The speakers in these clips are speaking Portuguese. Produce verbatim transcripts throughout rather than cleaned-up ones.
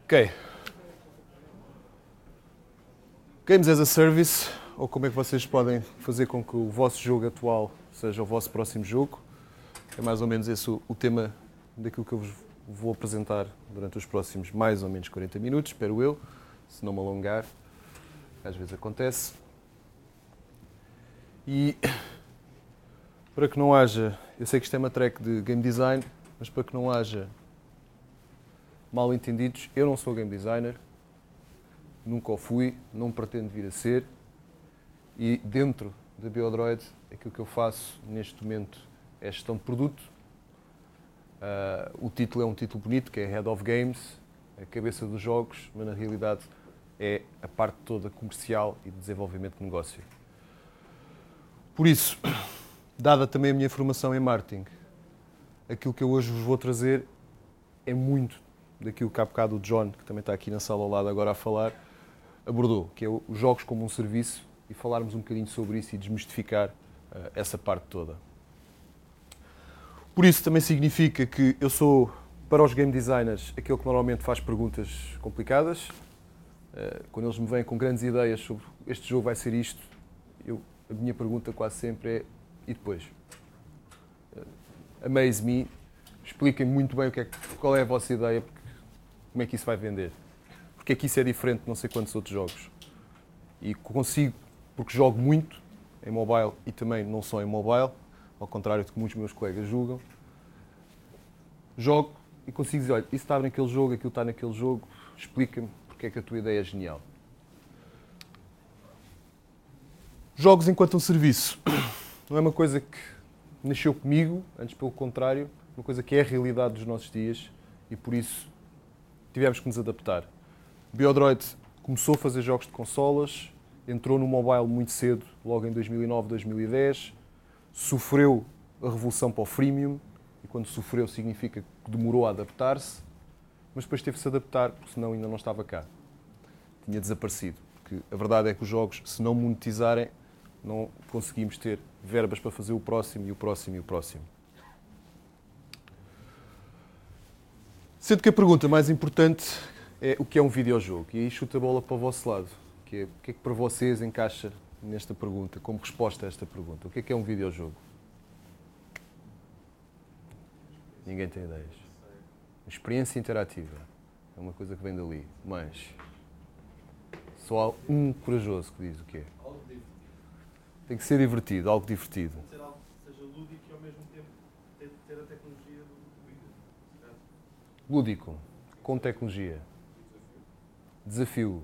Ok. Games as a Service, ou como é que vocês podem fazer com que o vosso jogo atual seja o vosso próximo jogo. É mais ou menos esse o, o tema daquilo que eu vos vou apresentar durante os próximos mais ou menos quarenta minutos, espero eu, se não me alongar, às vezes acontece. E para que não haja, eu sei que isto é uma track de game design, mas para que não haja mal entendidos, eu não sou game designer, nunca o fui, não pretendo vir a ser, e dentro da Biodroid aquilo que eu faço neste momento é gestão de produto. Uh, o título é um título bonito, que é Head of Games, a cabeça dos jogos, mas na realidade é a parte toda comercial e de desenvolvimento de negócio. Por isso, dada também a minha formação em marketing, aquilo que eu hoje vos vou trazer é muito daquilo que há bocado o John, que também está aqui na sala ao lado agora a falar, abordou, que é os jogos como um serviço, e falarmos um bocadinho sobre isso e desmistificar uh, essa parte toda. Por isso também significa que eu sou, para os game designers, aquele que normalmente faz perguntas complicadas. Uh, quando eles me vêm com grandes ideias sobre este jogo vai ser isto, eu, a minha pergunta quase sempre é, e depois? Uh, amaze me, expliquem muito bem o que é, qual é a vossa ideia, porque, como é que isso vai vender. Porque é que isso é diferente de não sei quantos outros jogos. E consigo, porque jogo muito em mobile e também não só em mobile, ao contrário do que muitos meus colegas julgam, jogo e consigo dizer, olha, isso está naquele jogo, aquilo está naquele jogo, explica-me porque é que a tua ideia é genial. Jogos enquanto um serviço não é uma coisa que nasceu comigo, antes pelo contrário, uma coisa que é a realidade dos nossos dias e por isso tivemos que nos adaptar. Biodroid começou a fazer jogos de consolas, entrou no mobile muito cedo, logo em dois mil e nove, dois mil e dez, sofreu a revolução para o freemium, e quando sofreu significa que demorou a adaptar-se, mas depois teve que se adaptar, porque senão ainda não estava cá. Tinha desaparecido. Porque a verdade é que os jogos, se não monetizarem, não conseguimos ter verbas para fazer o próximo, e o próximo, e o próximo. Sendo que a pergunta mais importante é o que é um videojogo. E aí chuta a bola para o vosso lado. Que é, o que é que para vocês encaixa nesta pergunta, como resposta a esta pergunta? O que é que é um videojogo? Ninguém tem ideias. Experiência interativa. É uma coisa que vem dali. Mas só há um corajoso que diz o quê? Algo divertido. Tem que ser divertido, algo divertido. Tem que ser algo que seja lúdico e ao mesmo tempo ter, ter a tecnologia do vídeo. Certo? Lúdico, com tecnologia. Desafio.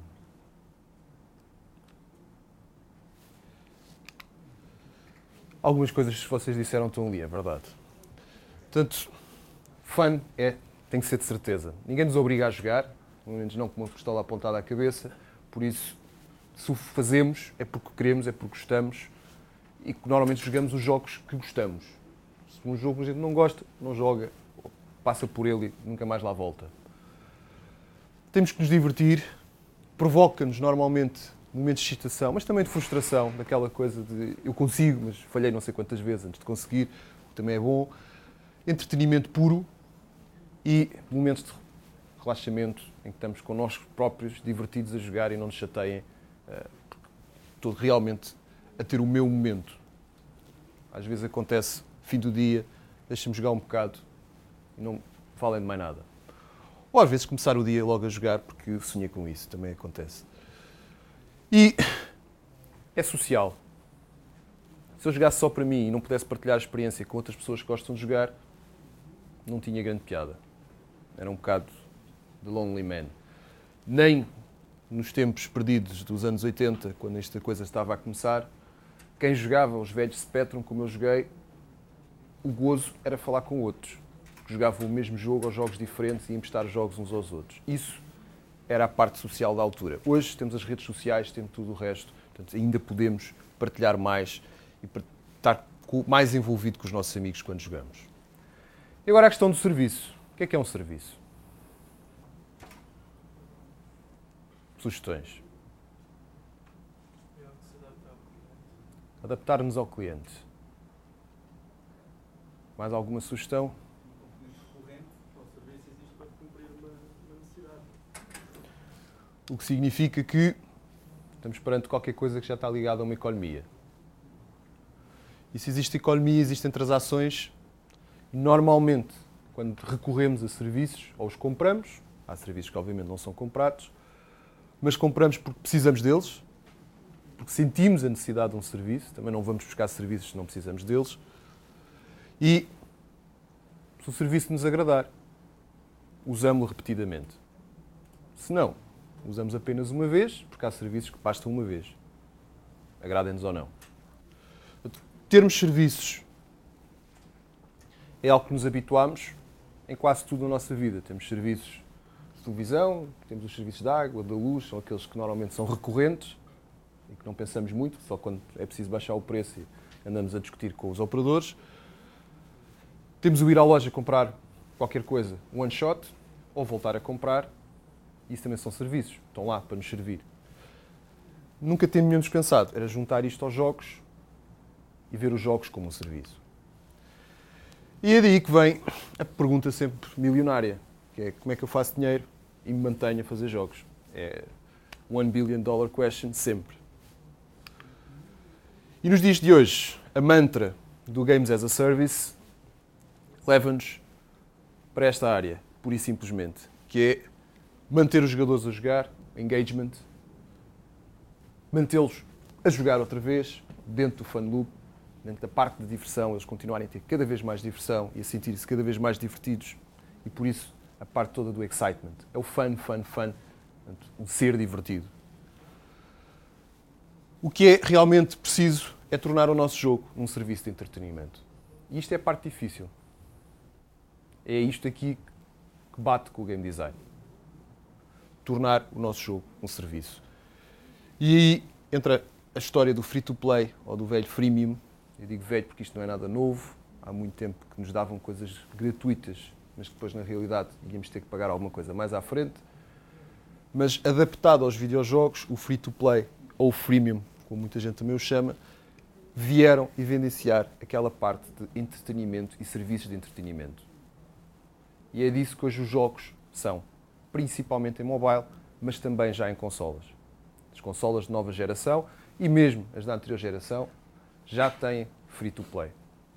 Algumas coisas que vocês disseram estão ali, é verdade. Portanto, fun é, tem que ser de certeza. Ninguém nos obriga a jogar, pelo menos não com uma pistola apontada à cabeça, por isso, se o fazemos, é porque queremos, é porque gostamos, e que normalmente jogamos os jogos que gostamos. Se um jogo a gente não gosta, não joga, passa por ele e nunca mais lá volta. Temos que nos divertir, provoca-nos normalmente momentos de excitação, mas também de frustração, daquela coisa de eu consigo, mas falhei não sei quantas vezes antes de conseguir, o que também é bom. Entretenimento puro e momentos de relaxamento em que estamos connosco próprios, divertidos a jogar e não nos chateiem. Estou realmente a ter o meu momento. Às vezes acontece, fim do dia, deixa-me jogar um bocado e não falem de mais nada. Ou às vezes começar o dia logo a jogar porque sonhei com isso, também acontece. E é social. Se eu jogasse só para mim e não pudesse partilhar a experiência com outras pessoas que gostam de jogar, não tinha grande piada. Era um bocado de Lonely Man. Nem nos tempos perdidos dos anos oitenta, quando esta coisa estava a começar, quem jogava os velhos Spectrum, como eu joguei, o gozo era falar com outros, que jogavam o mesmo jogo ou jogos diferentes e emprestar jogos uns aos outros. Isso era a parte social da altura. Hoje temos as redes sociais, temos tudo o resto, portanto, ainda podemos partilhar mais e estar mais envolvido com os nossos amigos quando jogamos. E agora a questão do serviço. O que é que é um serviço? Sugestões. Adaptar-nos ao cliente. Mais alguma sugestão? Um recorrente ao serviço existe para cumprir uma, uma necessidade. O que significa que estamos perante qualquer coisa que já está ligada a uma economia. E se existe economia, existem transações. Normalmente, quando recorremos a serviços, ou os compramos, há serviços que obviamente não são comprados, mas compramos porque precisamos deles, porque sentimos a necessidade de um serviço, também não vamos buscar serviços se não precisamos deles, e se o serviço nos agradar, usamos-lo repetidamente. Se não, usamos apenas uma vez, porque há serviços que bastam uma vez. Agradem-nos ou não. Termos serviços é algo que nos habituamos em quase tudo na nossa vida. Temos serviços de televisão, temos os serviços de água, da luz, são aqueles que normalmente são recorrentes e que não pensamos muito, só quando é preciso baixar o preço e andamos a discutir com os operadores. Temos o ir à loja comprar qualquer coisa, one shot, ou voltar a comprar. Isso também são serviços, estão lá para nos servir. Nunca tínhamos pensado, era juntar isto aos jogos e ver os jogos como um serviço. E é daí que vem a pergunta sempre milionária, que é como é que eu faço dinheiro e me mantenho a fazer jogos. É one billion dollar question sempre. E nos dias de hoje, a mantra do Games as a Service leva-nos para esta área, pura e simplesmente, que é manter os jogadores a jogar, engagement, mantê-los a jogar outra vez, dentro do fun loop, dentro da parte de diversão, eles continuarem a ter cada vez mais diversão e a sentir-se cada vez mais divertidos. E por isso, a parte toda do excitement. É o fun, fun, fun, o ser divertido. O que é realmente preciso é tornar o nosso jogo um serviço de entretenimento. E isto é a parte difícil. É isto aqui que bate com o game design. Tornar o nosso jogo um serviço. E aí entra a história do free-to-play ou do velho freemium. Eu digo velho porque isto não é nada novo. Há muito tempo que nos davam coisas gratuitas, mas que depois, na realidade, íamos ter que pagar alguma coisa mais à frente. Mas adaptado aos videojogos, o free-to-play ou o freemium, como muita gente também o chama, vieram evidenciar aquela parte de entretenimento e serviços de entretenimento. E é disso que hoje os jogos são, principalmente em mobile, mas também já em consolas. As consolas de nova geração e mesmo as da anterior geração já têm free-to-play.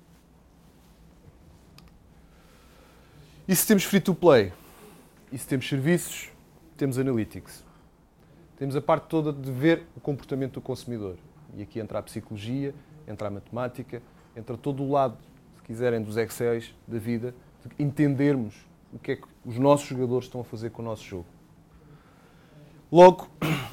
E se temos free-to-play e se temos serviços, temos analytics. Temos a parte toda de ver o comportamento do consumidor. E aqui entra a psicologia, entra a matemática, entra todo o lado, se quiserem, dos Excels da vida, de entendermos o que é que os nossos jogadores estão a fazer com o nosso jogo. Logo,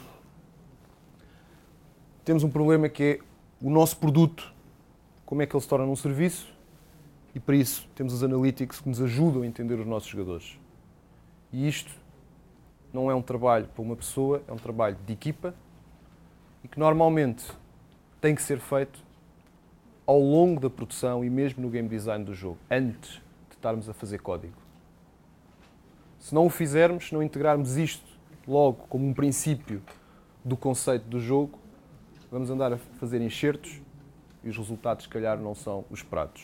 temos um problema que é o nosso produto, como é que ele se torna um serviço, e para isso temos os analytics que nos ajudam a entender os nossos jogadores. E isto não é um trabalho para uma pessoa, é um trabalho de equipa e que normalmente tem que ser feito ao longo da produção e mesmo no game design do jogo, antes de estarmos a fazer código. Se não o fizermos, se não integrarmos isto logo como um princípio do conceito do jogo, vamos andar a fazer enxertos e os resultados, se calhar, não são os esperados.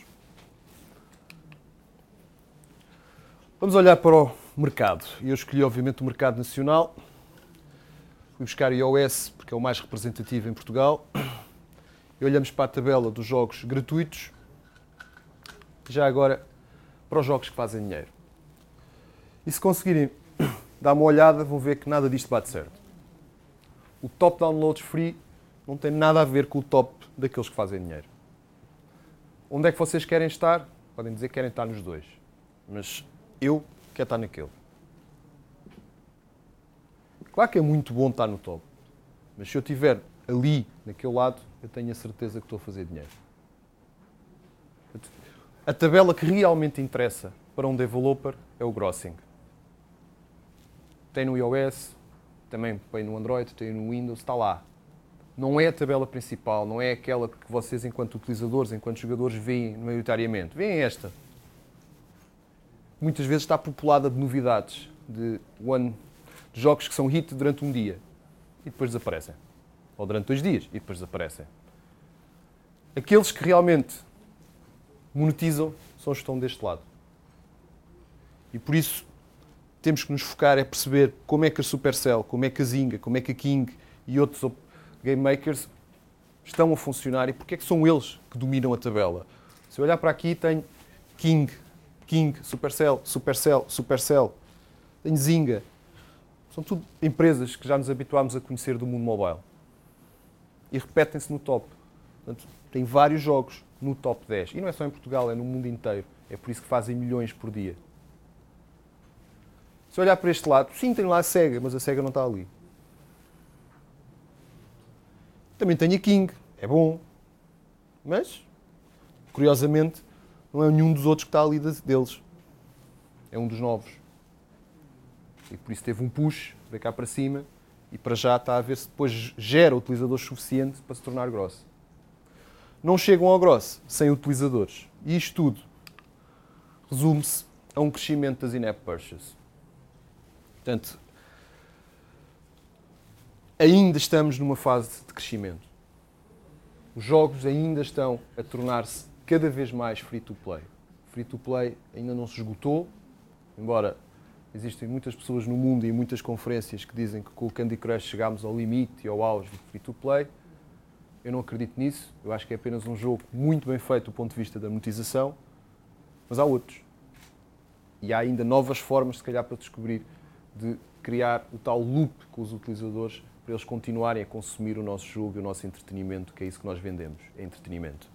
Vamos olhar para o mercado. Eu escolhi, obviamente, o mercado nacional. Fui buscar o iOS, porque é o mais representativo em Portugal. E olhamos para a tabela dos jogos gratuitos. Já agora, para os jogos que fazem dinheiro. E se conseguirem dar uma olhada, vão ver que nada disto bate certo. O top downloads free não tem nada a ver com o top daqueles que fazem dinheiro. Onde é que vocês querem estar? Podem dizer que querem estar nos dois. Mas eu quero estar naquele. Claro que é muito bom estar no top. Mas se eu estiver ali, naquele lado, eu tenho a certeza que estou a fazer dinheiro. A tabela que realmente interessa para um developer é o grossing. Tem no iOS, também tem no Android, tem no Windows, está lá. Não é a tabela principal, não é aquela que vocês, enquanto utilizadores, enquanto jogadores, veem maioritariamente. Veem esta. Muitas vezes está populada de novidades, de, one, de jogos que são hit durante um dia e depois desaparecem. Ou durante dois dias e depois desaparecem. Aqueles que realmente monetizam são os que estão deste lado. E por isso temos que nos focar é perceber como é que a Supercell, como é que a Zynga, como é que a King e outros game makers estão a funcionar e porque é que são eles que dominam a tabela. Se eu olhar para aqui, tenho King, King, Supercell, Supercell, Supercell, tenho Zynga. São tudo empresas que já nos habituámos a conhecer do mundo mobile. E repetem-se no top. Portanto, tem vários jogos no top dez. E não é só em Portugal, é no mundo inteiro. É por isso que fazem milhões por dia. Se olhar para este lado, sim, tem lá a SEGA, mas a SEGA não está ali. Também tenho a King, é bom. Mas, curiosamente, não é nenhum dos outros que está ali deles. É um dos novos. E por isso teve um push, veio cá para cima, e para já está a ver se depois gera utilizadores suficientes para se tornar grosso. Não chegam ao grosso sem utilizadores. E isto tudo resume-se a um crescimento das in-app purchases. Portanto, ainda estamos numa fase de crescimento. Os jogos ainda estão a tornar-se cada vez mais free-to-play. Free-to-play ainda não se esgotou, embora existem muitas pessoas no mundo e muitas conferências que dizem que com o Candy Crush chegámos ao limite e ao auge do free-to-play. Eu não acredito nisso. Eu acho que é apenas um jogo muito bem feito do ponto de vista da monetização, mas há outros. E há ainda novas formas, se calhar, para descobrir, de criar o tal loop com os utilizadores para eles continuarem a consumir o nosso jogo e o nosso entretenimento, que é isso que nós vendemos, é entretenimento.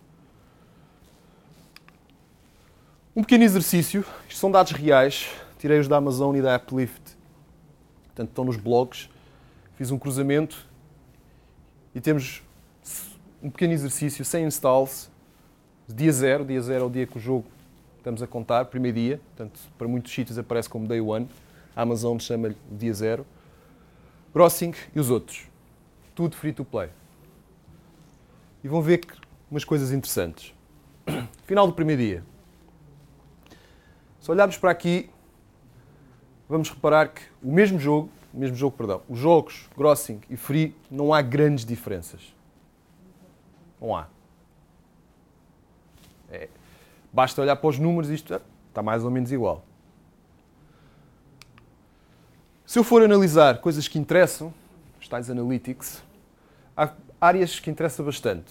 Um pequeno exercício, isto são dados reais, tirei-os da Amazon e da Uplift, portanto estão nos blogs, fiz um cruzamento e temos um pequeno exercício sem installs, dia zero, dia zero é o dia que o jogo estamos a contar, primeiro dia, portanto para muitos sítios aparece como day one, a Amazon chama-lhe dia zero, grossing e os outros, tudo free to play. E vão ver umas coisas interessantes. Final do primeiro dia. Se olharmos para aqui, vamos reparar que o mesmo jogo, o mesmo jogo, perdão, os jogos grossing e free, não há grandes diferenças. Não há. É, basta olhar para os números e isto está mais ou menos igual. Se eu for analisar coisas que interessam, os tais analytics, há áreas que interessam bastante.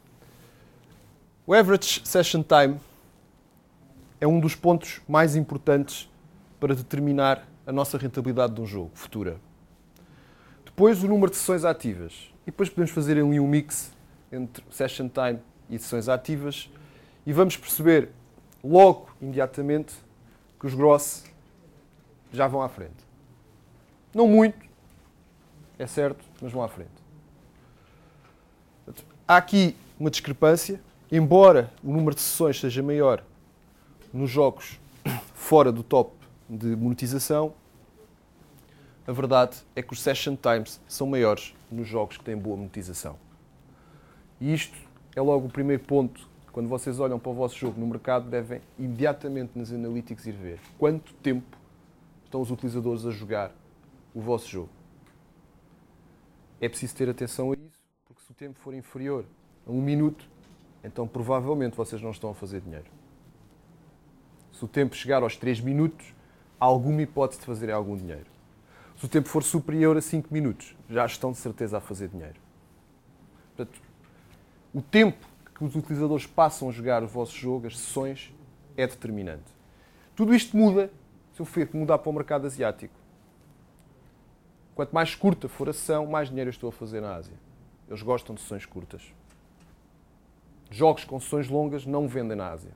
O average session time é um dos pontos mais importantes para determinar a nossa rentabilidade de um jogo futura. Depois, o número de sessões ativas. E depois podemos fazer ali um mix entre session time e sessões ativas e vamos perceber logo, imediatamente, que os gross já vão à frente. Não muito, é certo, mas vão à frente. Há aqui uma discrepância, embora o número de sessões seja maior nos jogos fora do top de monetização, a verdade é que os session times são maiores nos jogos que têm boa monetização. E isto é logo o primeiro ponto. Quando vocês olham para o vosso jogo no mercado, devem imediatamente nas analytics ir ver quanto tempo estão os utilizadores a jogar o vosso jogo. É preciso ter atenção a isso, porque se o tempo for inferior a um minuto, então provavelmente vocês não estão a fazer dinheiro. Se o tempo chegar aos três minutos, há alguma hipótese de fazerem algum dinheiro. Se o tempo for superior a cinco minutos, já estão de certeza a fazer dinheiro. Portanto, o tempo que os utilizadores passam a jogar o vosso jogo, as sessões, é determinante. Tudo isto muda se eu for mudar para o mercado asiático. Quanto mais curta for a sessão, mais dinheiro eu estou a fazer na Ásia. Eles gostam de sessões curtas. Jogos com sessões longas não vendem na Ásia.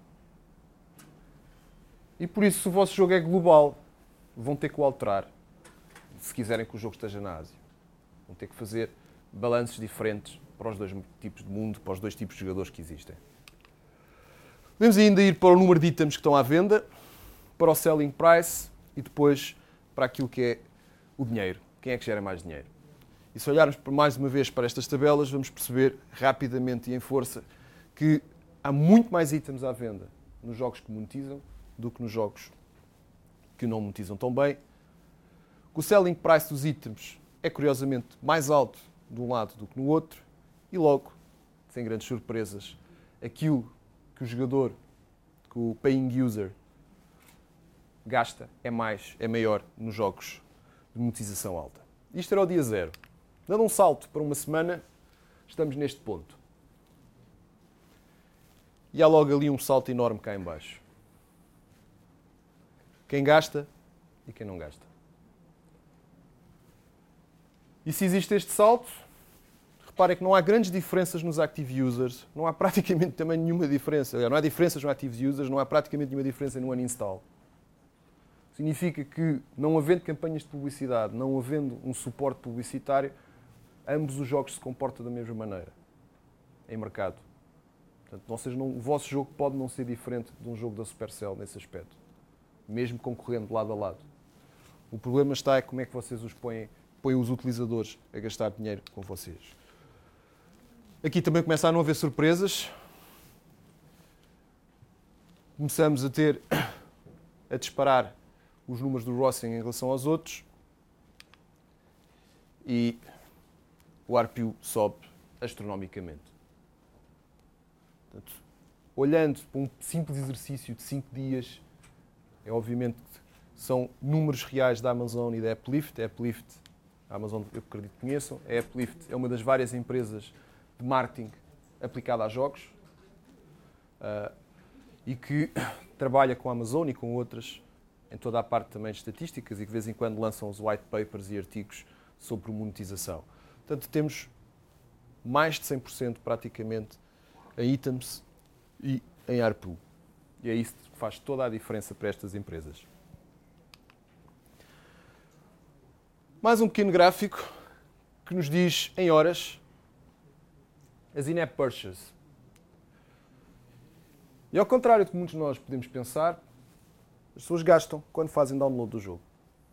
E por isso, se o vosso jogo é global, vão ter que o alterar, se quiserem que o jogo esteja na Ásia. Vão ter que fazer balanços diferentes para os dois tipos de mundo, para os dois tipos de jogadores que existem. Podemos ainda ir para o número de itens que estão à venda, para o selling price e depois para aquilo que é o dinheiro. Quem é que gera mais dinheiro? E se olharmos mais uma vez para estas tabelas, vamos perceber rapidamente e em força que há muito mais itens à venda nos jogos que monetizam do que nos jogos que não monetizam tão bem. O selling price dos itens é curiosamente mais alto de um lado do que no outro e logo, sem grandes surpresas, aquilo que o jogador, que o paying user gasta é mais, é maior nos jogos de monetização alta. Isto era o dia zero. Dando um salto para uma semana, estamos neste ponto. E há logo ali um salto enorme cá em baixo. Quem gasta e quem não gasta. E se existe este salto, reparem que não há grandes diferenças nos active users, não há praticamente também nenhuma diferença. Não há diferenças nos active users, não há praticamente nenhuma diferença no uninstall. Significa que, não havendo campanhas de publicidade, não havendo um suporte publicitário, ambos os jogos se comportam da mesma maneira, em mercado. Portanto, vocês não, o vosso jogo pode não ser diferente de um jogo da Supercell nesse aspecto, mesmo concorrendo lado a lado. O problema está é como é que vocês os põem, põem os utilizadores a gastar dinheiro com vocês. Aqui também começa a não haver surpresas. Começamos a ter, a disparar os números do Rossing em relação aos outros e o A R P U sobe astronomicamente. Portanto, olhando para um simples exercício de cinco dias, é obviamente que são números reais da Amazon e da Uplift. A Uplift, a Amazon eu acredito que conheçam, a Uplift é uma das várias empresas de marketing aplicada a jogos uh, e que trabalha com a Amazon e com outras em toda a parte também de estatísticas e que de vez em quando lançam os white papers e artigos sobre monetização. Portanto, temos mais de cem por cento praticamente em items e em A R P U. E é isso que faz toda a diferença para estas empresas. Mais um pequeno gráfico que nos diz em horas as in-app purchases. E ao contrário do que muitos de nós podemos pensar, as pessoas gastam quando fazem download do jogo.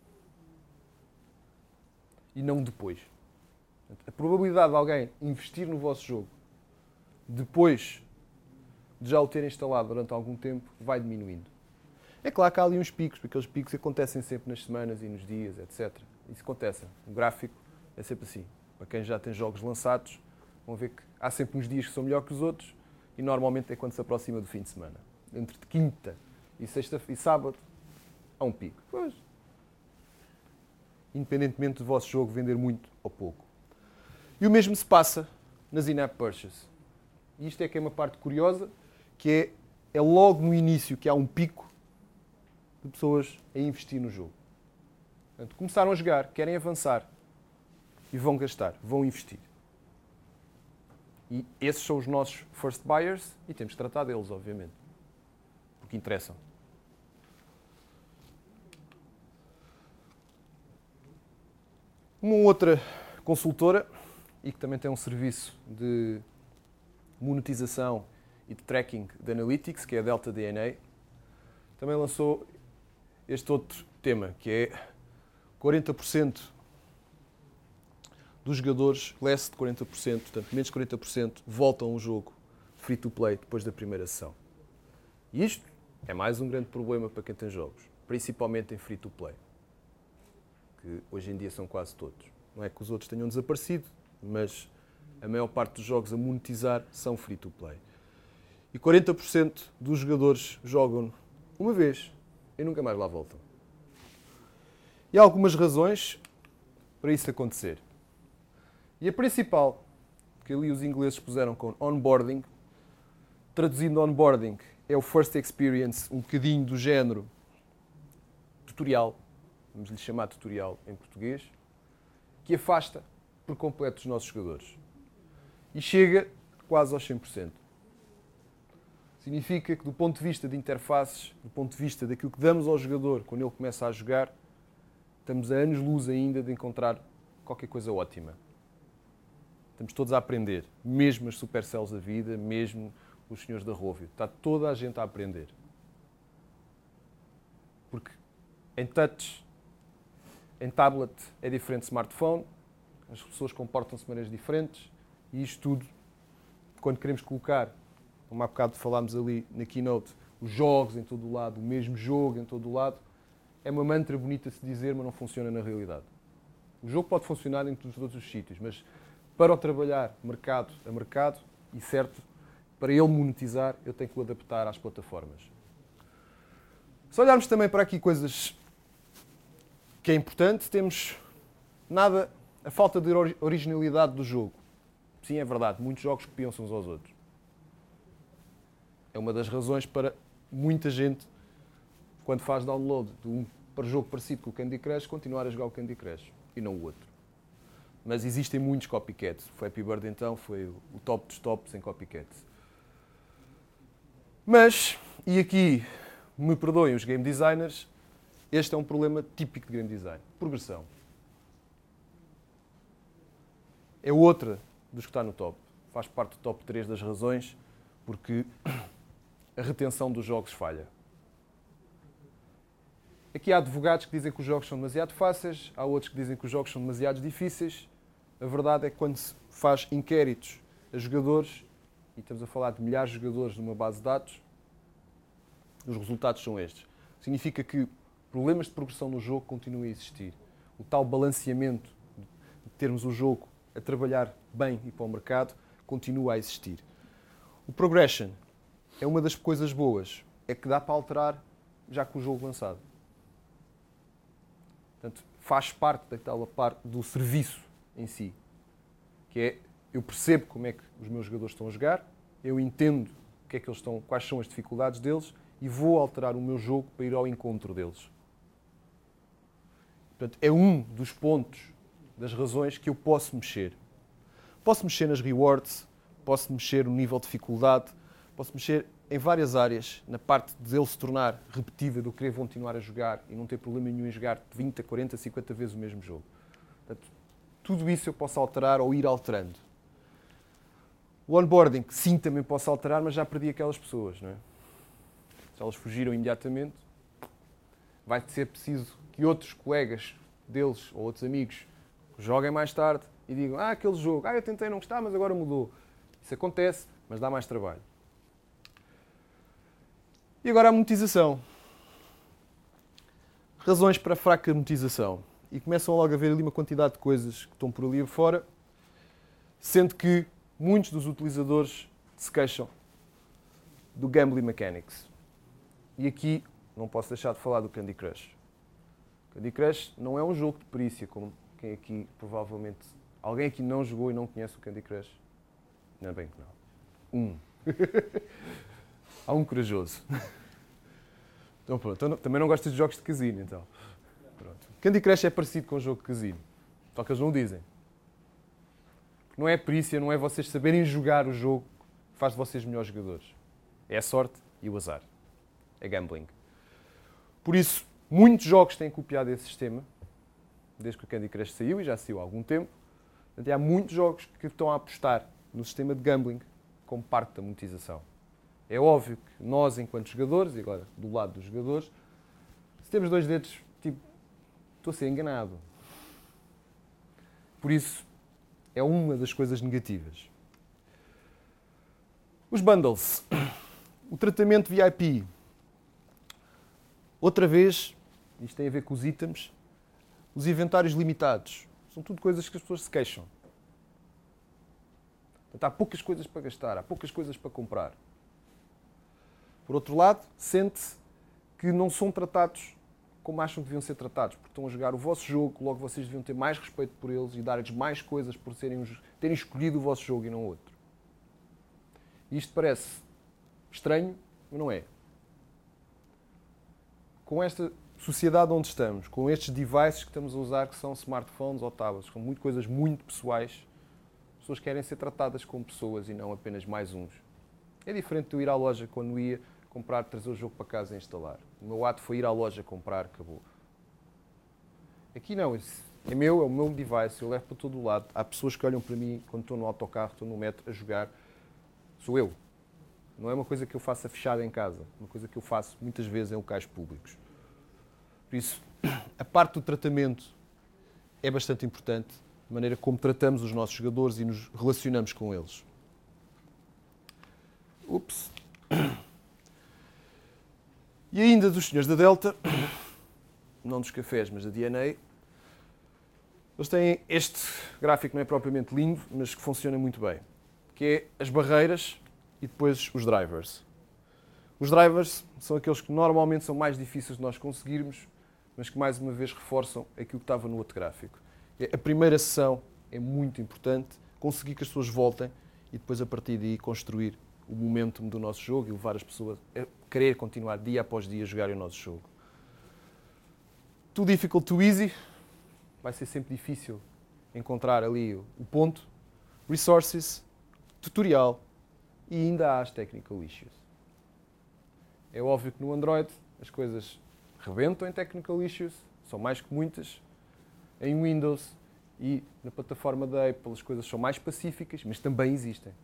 E não depois. A probabilidade de alguém investir no vosso jogo depois de já o ter instalado durante algum tempo vai diminuindo. É claro que há ali uns picos, porque aqueles picos acontecem sempre nas semanas e nos dias, etcétera. Isso acontece. O gráfico é sempre assim. Para quem já tem jogos lançados, vão ver que há sempre uns dias que são melhores que os outros e normalmente é quando se aproxima do fim de semana. Entre quinta e sexta e sábado há um pico. Pois. Independentemente do vosso jogo vender muito ou pouco. E o mesmo se passa nas in-app purchases. E isto é que é uma parte curiosa, que é, é logo no início que há um pico de pessoas a investir no jogo. Portanto, começaram a jogar, querem avançar e vão gastar, vão investir. E esses são os nossos first buyers e temos que tratar deles, obviamente, porque interessam. Uma outra consultora, e que também tem um serviço de monetização e de tracking de analytics, que é a Delta D N A, também lançou este outro tema, que é quarenta por cento dos jogadores, less de quarenta por cento, portanto menos de quarenta por cento, voltam ao jogo free-to-play depois da primeira sessão. E isto é mais um grande problema para quem tem jogos, principalmente em free-to-play, que hoje em dia são quase todos. Não é que os outros tenham desaparecido, mas a maior parte dos jogos a monetizar são free-to-play. E quarenta por cento dos jogadores jogam uma vez e nunca mais lá voltam. E há algumas razões para isso acontecer. E a principal, que ali os ingleses puseram com onboarding, traduzindo onboarding, é o first experience, um bocadinho do género tutorial, vamos lhe chamar tutorial em português, que afasta por completo os nossos jogadores. E chega quase aos cem por cento. Significa que, do ponto de vista de interfaces, do ponto de vista daquilo que damos ao jogador quando ele começa a jogar, estamos a anos-luz ainda de encontrar qualquer coisa ótima. Estamos todos a aprender, mesmo as Supercells da vida, mesmo os senhores da Rovio. Está toda a gente a aprender. Porque em touch, em tablet é diferente de smartphone, as pessoas comportam-se de maneiras diferentes e isto tudo, quando queremos colocar, como há bocado falámos ali na keynote, os jogos em todo o lado, o mesmo jogo em todo o lado, é uma mantra bonita a se dizer, mas não funciona na realidade. O jogo pode funcionar em todos os sítios, mas para o trabalhar mercado a mercado, e certo, para ele monetizar, eu tenho que o adaptar às plataformas. Se olharmos também para aqui coisas que é importante, temos nada, a falta de originalidade do jogo. Sim, é verdade, muitos jogos copiam-se uns aos outros. É uma das razões para muita gente, quando faz download de um para jogo parecido com o Candy Crush, continuar a jogar o Candy Crush e não o outro. Mas existem muitos copycats. O Flappy Bird, então, foi o top dos tops em copycats. Mas, e aqui me perdoem os game designers, este é um problema típico de game design. Progressão. É outra dos que está no top. Faz parte do top três das razões porque a retenção dos jogos falha. Aqui há advogados que dizem que os jogos são demasiado fáceis, há outros que dizem que os jogos são demasiado difíceis. A verdade é que quando se faz inquéritos a jogadores, e estamos a falar de milhares de jogadores numa base de dados, os resultados são estes. Significa que problemas de progressão no jogo continuam a existir. O tal balanceamento de termos o jogo a trabalhar bem e para o mercado continua a existir. O progression é uma das coisas boas, é que dá para alterar já com o jogo lançado. Portanto, faz parte daquela parte do serviço em si, que é, eu percebo como é que os meus jogadores estão a jogar, eu entendo o que é que eles estão, quais são as dificuldades deles e vou alterar o meu jogo para ir ao encontro deles. Portanto, é um dos pontos, das razões que eu posso mexer. Posso mexer nas rewards, posso mexer no nível de dificuldade, posso mexer em várias áreas, na parte de ele se tornar repetível, de eu querer continuar a jogar e não ter problema nenhum em jogar vinte, quarenta, cinquenta vezes o mesmo jogo. Portanto, tudo isso eu posso alterar ou ir alterando. O onboarding, sim, também posso alterar, mas já perdi aquelas pessoas, não é? Se elas fugiram imediatamente, vai ser preciso que outros colegas deles ou outros amigos joguem mais tarde e digam, ah, aquele jogo, ah, eu tentei não gostar, mas agora mudou. Isso acontece, mas dá mais trabalho. E agora a monetização. Razões para a fraca monetização. E começam logo a ver ali uma quantidade de coisas que estão por ali fora, sendo que muitos dos utilizadores se queixam do gambling mechanics. E aqui não posso deixar de falar do Candy Crush. Candy Crush não é um jogo de perícia, como quem aqui provavelmente... Alguém aqui não jogou e não conhece o Candy Crush? Não, bem que não. Um. Há um corajoso. Então pronto, então, também não gosto de jogos de casino, então. Pronto. Candy Crush é parecido com um jogo de casino, só que eles não o dizem. Não é perícia, não é vocês saberem jogar o jogo que faz de vocês melhores jogadores. É a sorte e o azar. É gambling. Por isso, muitos jogos têm copiado esse sistema, desde que o Candy Crush saiu, e já saiu há algum tempo. Portanto, há muitos jogos que estão a apostar no sistema de gambling como parte da monetização. É óbvio que nós, enquanto jogadores, e agora do lado dos jogadores, se temos dois dedos, tipo, estou a ser enganado. Por isso, é uma das coisas negativas. Os bundles. O tratamento V I P. Outra vez, isto tem a ver com os itens, os inventários limitados. São tudo coisas que as pessoas se queixam. Portanto, há poucas coisas para gastar, há poucas coisas para comprar. Por outro lado, sente-se que não são tratados como acham que deviam ser tratados, porque estão a jogar o vosso jogo, logo vocês deviam ter mais respeito por eles e dar-lhes mais coisas por serem, terem escolhido o vosso jogo e não outro. E isto parece estranho, mas não é. Com esta sociedade onde estamos, com estes devices que estamos a usar, que são smartphones ou tablets, são muito coisas muito pessoais, as pessoas querem ser tratadas como pessoas e não apenas mais uns. É diferente de eu ir à loja quando ia comprar, trazer o jogo para casa e instalar. O meu ato foi ir à loja comprar, acabou. Aqui não, é meu, é o meu device, eu levo para todo o lado. Há pessoas que olham para mim quando estou no autocarro, estou no metro a jogar. Sou eu. Não é uma coisa que eu faça fechada em casa, uma coisa que eu faço muitas vezes em locais públicos. Por isso, a parte do tratamento é bastante importante, a maneira como tratamos os nossos jogadores e nos relacionamos com eles. Ups. E ainda dos senhores da Delta, não dos cafés, mas da D N A, eles têm este gráfico, não é propriamente lindo, mas que funciona muito bem, que é as barreiras e depois os drivers. Os drivers são aqueles que normalmente são mais difíceis de nós conseguirmos, mas que mais uma vez reforçam aquilo que estava no outro gráfico. A primeira sessão é muito importante, conseguir que as pessoas voltem e depois a partir daí construir o momentum do nosso jogo e levar as pessoas a querer continuar dia após dia a jogar o nosso jogo. Too difficult, too easy. Vai ser sempre difícil encontrar ali o ponto. Resources, tutorial e ainda há as technical issues. É óbvio que no Android as coisas rebentam em technical issues, são mais que muitas. Em Windows e na plataforma da Apple as coisas são mais pacíficas, mas também existem.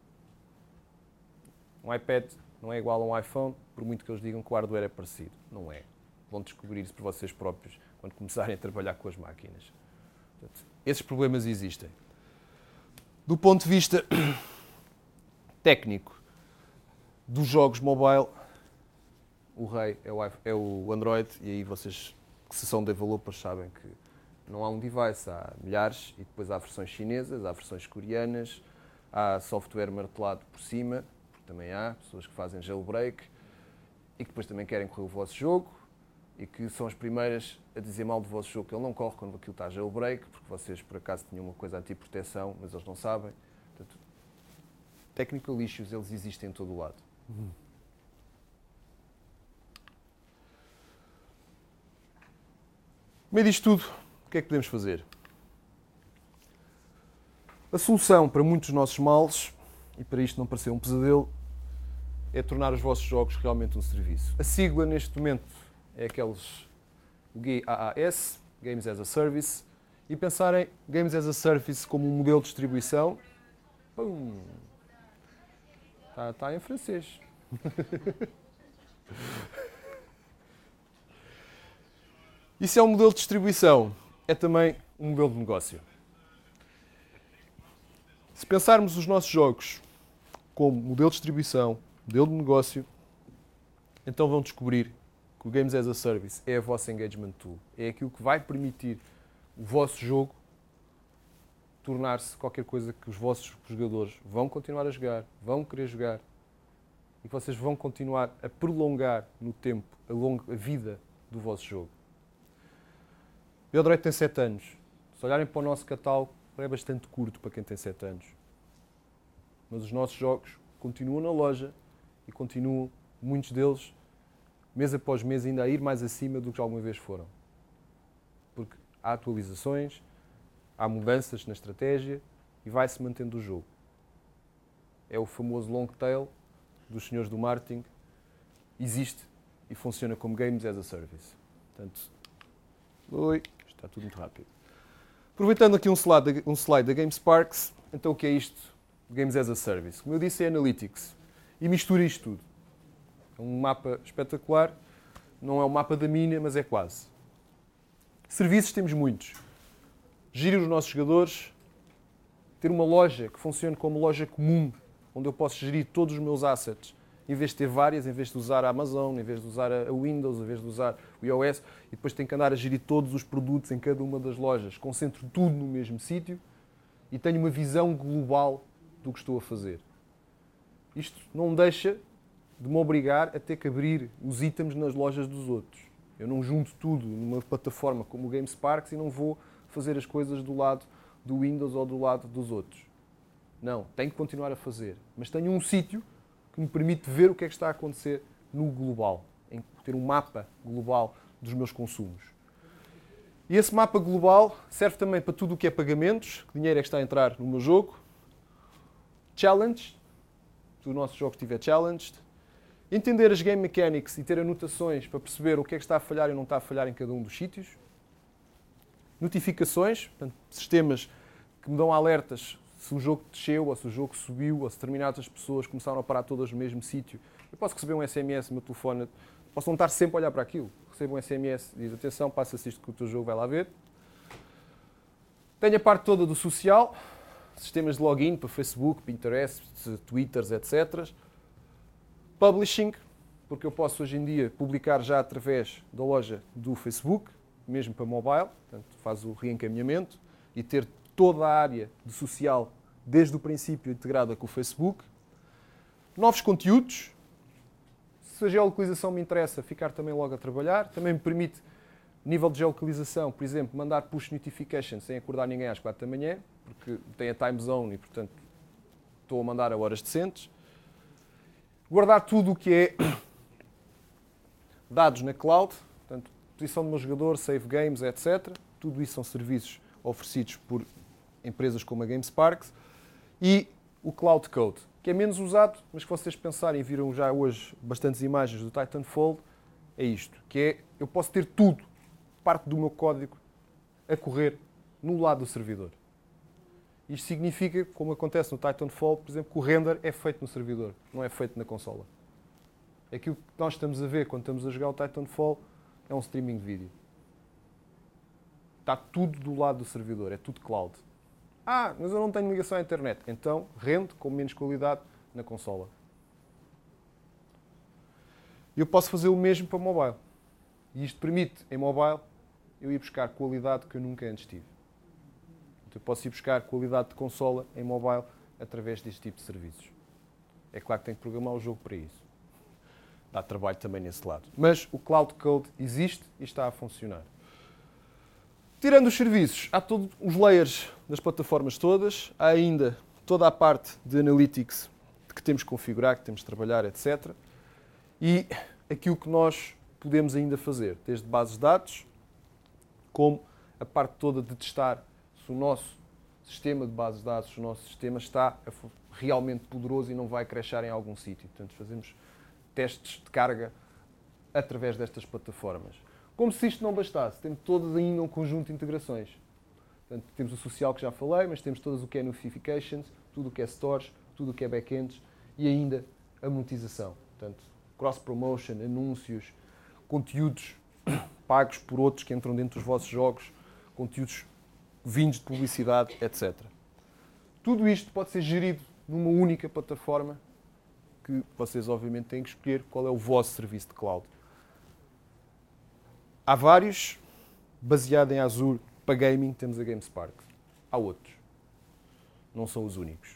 Um iPad não é igual a um iPhone, por muito que eles digam que o hardware é parecido. Não é. Vão descobrir isso por vocês próprios quando começarem a trabalhar com as máquinas. Portanto, esses problemas existem. Do ponto de vista técnico dos jogos mobile, o rei é o, é o Android, e aí vocês que se são developers sabem que não há um device, há milhares, e depois há versões chinesas, há versões coreanas, há software martelado por cima, porque também há pessoas que fazem jailbreak e que depois também querem correr o vosso jogo e que são as primeiras a dizer mal do vosso jogo, que ele não corre quando aquilo está jailbreak, porque vocês por acaso tinham uma coisa anti-proteção, mas eles não sabem. Portanto, technical issues, eles existem em todo o lado. Uhum. No meio disto tudo, o que é que podemos fazer? A solução para muitos dos nossos males, e para isto não parecer um pesadelo, é tornar os vossos jogos realmente um serviço. A sigla neste momento é aqueles G A A S, Games as a Service, e pensarem Games as a Service como um modelo de distribuição. Pum! Está, está em francês. E se é um modelo de distribuição, é também um modelo de negócio. Se pensarmos os nossos jogos como modelo de distribuição, modelo de negócio, então vão descobrir que o Games as a Service é a vossa engagement tool. É aquilo que vai permitir o vosso jogo tornar-se qualquer coisa que os vossos jogadores vão continuar a jogar, vão querer jogar e que vocês vão continuar a prolongar no tempo a, longa, a vida do vosso jogo. O Android tem sete anos. Se olharem para o nosso catálogo, é bastante curto para quem tem sete anos. Mas os nossos jogos continuam na loja e continuam, muitos deles, mês após mês, ainda a ir mais acima do que alguma vez foram. Porque há atualizações, há mudanças na estratégia e vai-se mantendo o jogo. É o famoso long tail dos senhores do marketing. Existe e funciona como Games as a Service. Portanto, oi, está tudo muito rápido. Aproveitando aqui um slide, um slide da GameSparks, então o que é isto? Games as a Service. Como eu disse, é Analytics. E mistura isto tudo. É um mapa espetacular. Não é o mapa da mina, mas é quase. Serviços temos muitos. Gerir os nossos jogadores. Ter uma loja que funcione como loja comum, onde eu posso gerir todos os meus assets. Em vez de ter várias, em vez de usar a Amazon, em vez de usar a Windows, em vez de usar o iOS, e depois tenho que andar a gerir todos os produtos em cada uma das lojas. Concentro tudo no mesmo sítio e tenho uma visão global do que estou a fazer. Isto não deixa de me obrigar a ter que abrir os itens nas lojas dos outros. Eu não junto tudo numa plataforma como o GameSparks e não vou fazer as coisas do lado do Windows ou do lado dos outros. Não, tenho que continuar a fazer. Mas tenho um sítio que me permite ver o que é que está a acontecer no global, em ter um mapa global dos meus consumos. E esse mapa global serve também para tudo o que é pagamentos, que dinheiro é que está a entrar no meu jogo, challenge, se o nosso jogo estiver challenged, entender as game mechanics e ter anotações para perceber o que é que está a falhar e não está a falhar em cada um dos sítios, notificações, portanto, sistemas que me dão alertas se o jogo desceu, ou se o jogo subiu, ou se determinadas pessoas começaram a parar todas no mesmo sítio. Eu posso receber um S M S no meu telefone, posso não estar sempre a olhar para aquilo. Recebo um S M S, diz, atenção, passa-se isto que o teu jogo vai lá ver. Tenho a parte toda do social, sistemas de login para Facebook, Pinterest, Twitters, etcétera. Publishing, porque eu posso hoje em dia publicar já através da loja do Facebook, mesmo para mobile, portanto faz o reencaminhamento e ter toda a área de social, desde o princípio, integrada com o Facebook. Novos conteúdos. Se se a geolocalização me interessa, ficar também logo a trabalhar. Também me permite, nível de geolocalização, por exemplo, mandar push notification sem acordar ninguém às quatro da manhã, porque tem a time zone e, portanto, estou a mandar a horas decentes. Guardar tudo o que é dados na cloud, portanto, posição do meu jogador, save games, etcétera. Tudo isso são serviços oferecidos por empresas como a GameSparks. E o Cloud Code, que é menos usado, mas que vocês pensarem, viram já hoje bastantes imagens do Titanfall, é isto, que é, eu posso ter tudo, parte do meu código, a correr no lado do servidor. Isto significa, como acontece no Titanfall, por exemplo, que o render é feito no servidor, não é feito na consola. Aquilo que nós estamos a ver quando estamos a jogar o Titanfall é um streaming de vídeo. Está tudo do lado do servidor, é tudo cloud. Ah, mas eu não tenho ligação à internet. Então, rende com menos qualidade na consola. Eu posso fazer o mesmo para mobile. E isto permite, em mobile, eu ir buscar qualidade que eu nunca antes tive. Então, eu posso ir buscar qualidade de consola em mobile através deste tipo de serviços. É claro que tenho que programar o jogo para isso. Dá trabalho também nesse lado. Mas o Cloud Code existe e está a funcionar. Tirando os serviços, há todos os layers das plataformas todas, há ainda toda a parte de analytics que temos que configurar, que temos que trabalhar, etcétera. E aquilo que nós podemos ainda fazer, desde bases de dados, como a parte toda de testar se o nosso sistema de bases de dados, se o nosso sistema está realmente poderoso e não vai crashar em algum sítio. Portanto, fazemos testes de carga através destas plataformas. Como se isto não bastasse, temos todas ainda um conjunto de integrações. Portanto, temos o social que já falei, mas temos todas o que é notifications, tudo o que é stores, tudo o que é backends e ainda a monetização. Portanto, cross-promotion, anúncios, conteúdos pagos por outros que entram dentro dos vossos jogos, conteúdos vindos de publicidade, etcétera. Tudo isto pode ser gerido numa única plataforma que vocês obviamente têm que escolher qual é o vosso serviço de cloud. Há vários, baseado em Azure, para gaming temos a GameSpark. Há outros. Não são os únicos.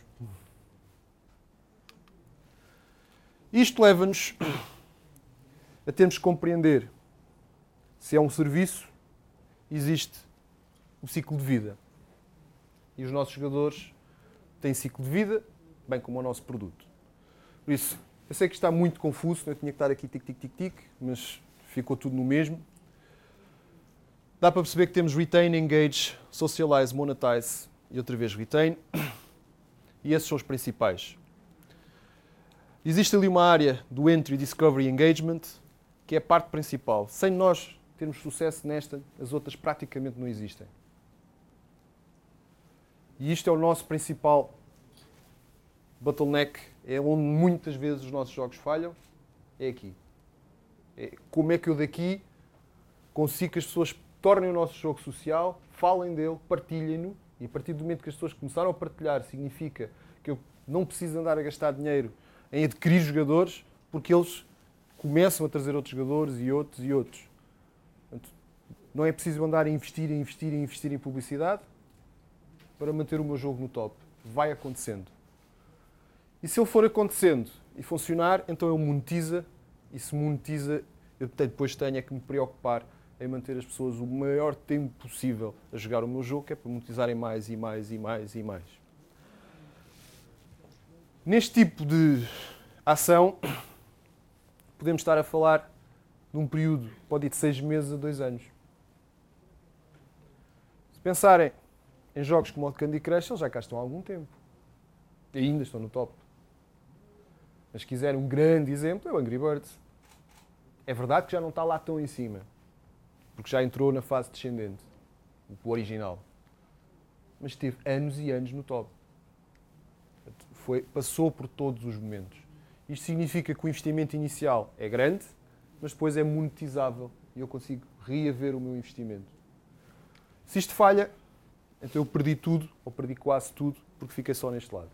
Isto leva-nos a termos que compreender se é um serviço, existe o ciclo de vida. E os nossos jogadores têm ciclo de vida, bem como o nosso produto. Por isso, eu sei que está muito confuso, eu tinha que estar aqui tic, tic, tic, tic, mas ficou tudo no mesmo. Dá para perceber que temos Retain, Engage, Socialize, Monetize e outra vez Retain. E esses são os principais. Existe ali uma área do Entry, Discovery e Engagement, que é a parte principal. Sem nós termos sucesso nesta, as outras praticamente não existem. E isto é o nosso principal bottleneck, é onde muitas vezes os nossos jogos falham, é aqui. É como é que eu daqui consigo que as pessoas tornem o nosso jogo social, falem dele, partilhem-no, e a partir do momento que as pessoas começaram a partilhar, significa que eu não preciso andar a gastar dinheiro em adquirir jogadores, porque eles começam a trazer outros jogadores e outros e outros. Portanto, não é preciso andar a investir, a investir, a investir em publicidade para manter o meu jogo no top. Vai acontecendo. E se ele for acontecendo e funcionar, então ele monetiza, e se monetiza, eu depois tenho é que me preocupar em manter as pessoas o maior tempo possível a jogar o meu jogo, que é para monetizarem mais e mais e mais e mais. Neste tipo de ação, podemos estar a falar de um período, pode ir de seis meses a dois anos. Se pensarem em jogos como o Candy Crush, eles já cá estão há algum tempo. E ainda estão no top. Mas se quiserem um grande exemplo, é o Angry Birds. É verdade que já não está lá tão em cima, porque já entrou na fase descendente, o original. Mas teve anos e anos no top. Foi, passou por todos os momentos. Isto significa que o investimento inicial é grande, mas depois é monetizável e eu consigo reaver o meu investimento. Se isto falha, então eu perdi tudo, ou perdi quase tudo, porque fiquei só neste lado.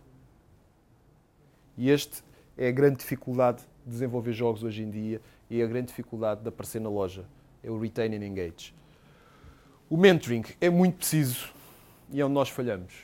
E este é a grande dificuldade de desenvolver jogos hoje em dia e a grande dificuldade de aparecer na loja. É o Retain and Engage. O mentoring é muito preciso e é onde nós falhamos.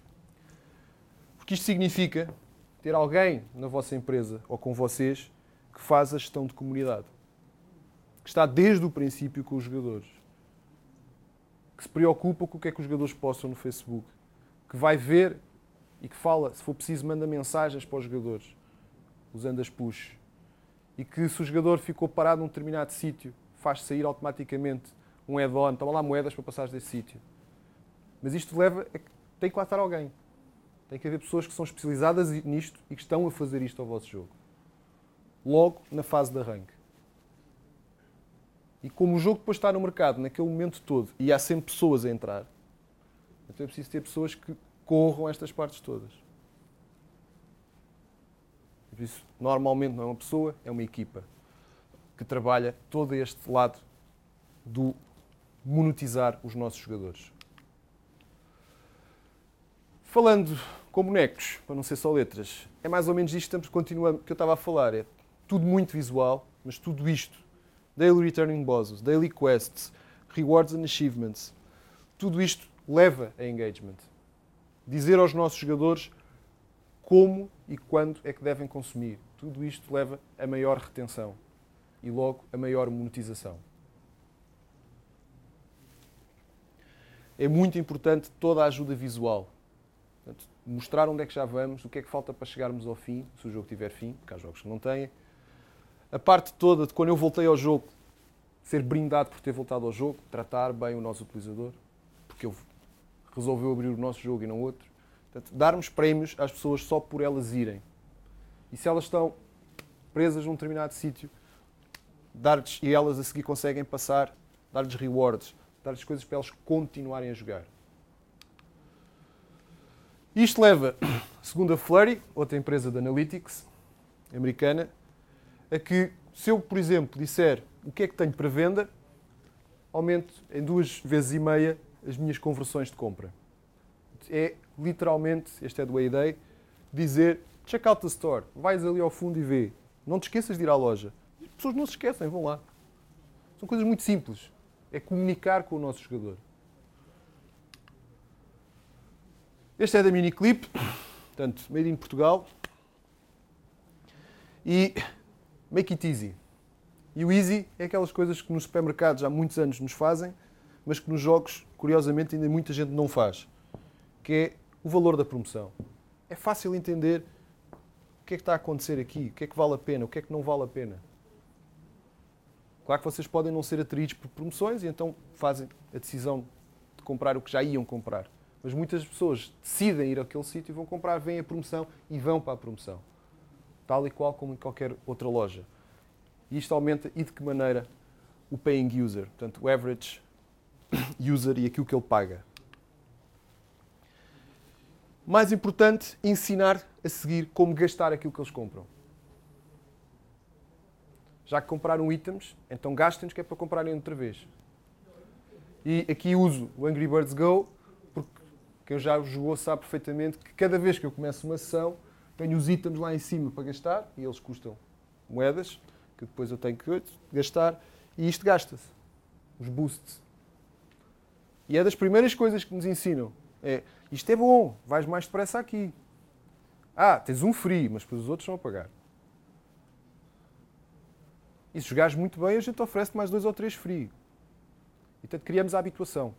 Porque isto significa ter alguém na vossa empresa ou com vocês que faz a gestão de comunidade, que está desde o princípio com os jogadores, que se preocupa com o que é que os jogadores postam no Facebook, que vai ver e que fala, se for preciso, manda mensagens para os jogadores, usando as push, e que se o jogador ficou parado num determinado sítio, faz sair automaticamente um add-on, toma lá moedas para passares desse sítio. Mas isto leva a que tem que lá estar alguém. Tem que haver pessoas que são especializadas nisto e que estão a fazer isto ao vosso jogo. Logo na fase de arranque. E como o jogo depois está no mercado, naquele momento todo, e há sempre pessoas a entrar, então é preciso ter pessoas que corram estas partes todas. Por isso, normalmente não é uma pessoa, é uma equipa que trabalha todo este lado do monetizar os nossos jogadores. Falando com bonecos, para não ser só letras, é mais ou menos isto que continuamos, que eu estava a falar. É tudo muito visual, mas tudo isto, Daily Returning Bosses, Daily Quests, Rewards and Achievements, tudo isto leva a engagement. Dizer aos nossos jogadores como e quando é que devem consumir. Tudo isto leva a maior retenção e logo a maior monetização. É muito importante toda a ajuda visual. Portanto, mostrar onde é que já vamos, o que é que falta para chegarmos ao fim, se o jogo tiver fim, porque há jogos que não têm. A parte toda de quando eu voltei ao jogo, ser brindado por ter voltado ao jogo, tratar bem o nosso utilizador, porque ele resolveu abrir o nosso jogo e não outro. Portanto, darmos prémios às pessoas só por elas irem. E se elas estão presas num determinado sítio, dar-lhes, e elas a seguir conseguem passar, dar-lhes rewards, dar-lhes coisas para elas continuarem a jogar. Isto leva, segundo a Flurry, outra empresa de analytics americana, a que se eu, por exemplo, disser o que é que tenho para venda, aumento em duas vezes e meia as minhas conversões de compra. É literalmente, este é do Heyday, dizer check out the store, vais ali ao fundo e vê. Não te esqueças de ir à loja. As pessoas não se esquecem, vão lá. São coisas muito simples. É comunicar com o nosso jogador. Este é da Miniclip, portanto, made in Portugal. E make it easy. E o easy é aquelas coisas que nos supermercados há muitos anos nos fazem, mas que nos jogos, curiosamente, ainda muita gente não faz. Que é o valor da promoção. É fácil entender o que é que está a acontecer aqui, o que é que vale a pena, o que é que não vale a pena. Claro que vocês podem não ser atraídos por promoções e então fazem a decisão de comprar o que já iam comprar. Mas muitas pessoas decidem ir àquele sítio e vão comprar, veem a promoção e vão para a promoção. Tal e qual como em qualquer outra loja. E isto aumenta, e de que maneira, o paying user, portanto, o average user e aquilo que ele paga. Mais importante, ensinar a seguir como gastar aquilo que eles compram. Já que compraram itens, então gastem-nos que é para comprarem outra vez. E aqui uso o Angry Birds Go, porque quem já jogou sabe perfeitamente que cada vez que eu começo uma sessão, tenho os itens lá em cima para gastar, e eles custam moedas, que depois eu tenho que gastar, e isto gasta-se. Os boosts. E é das primeiras coisas que nos ensinam. É, isto é bom, vais mais depressa aqui. Ah, tens um free, mas depois os outros vão a pagar. E se jogares muito bem, a gente oferece mais dois ou três free. E, portanto, criamos a habituação.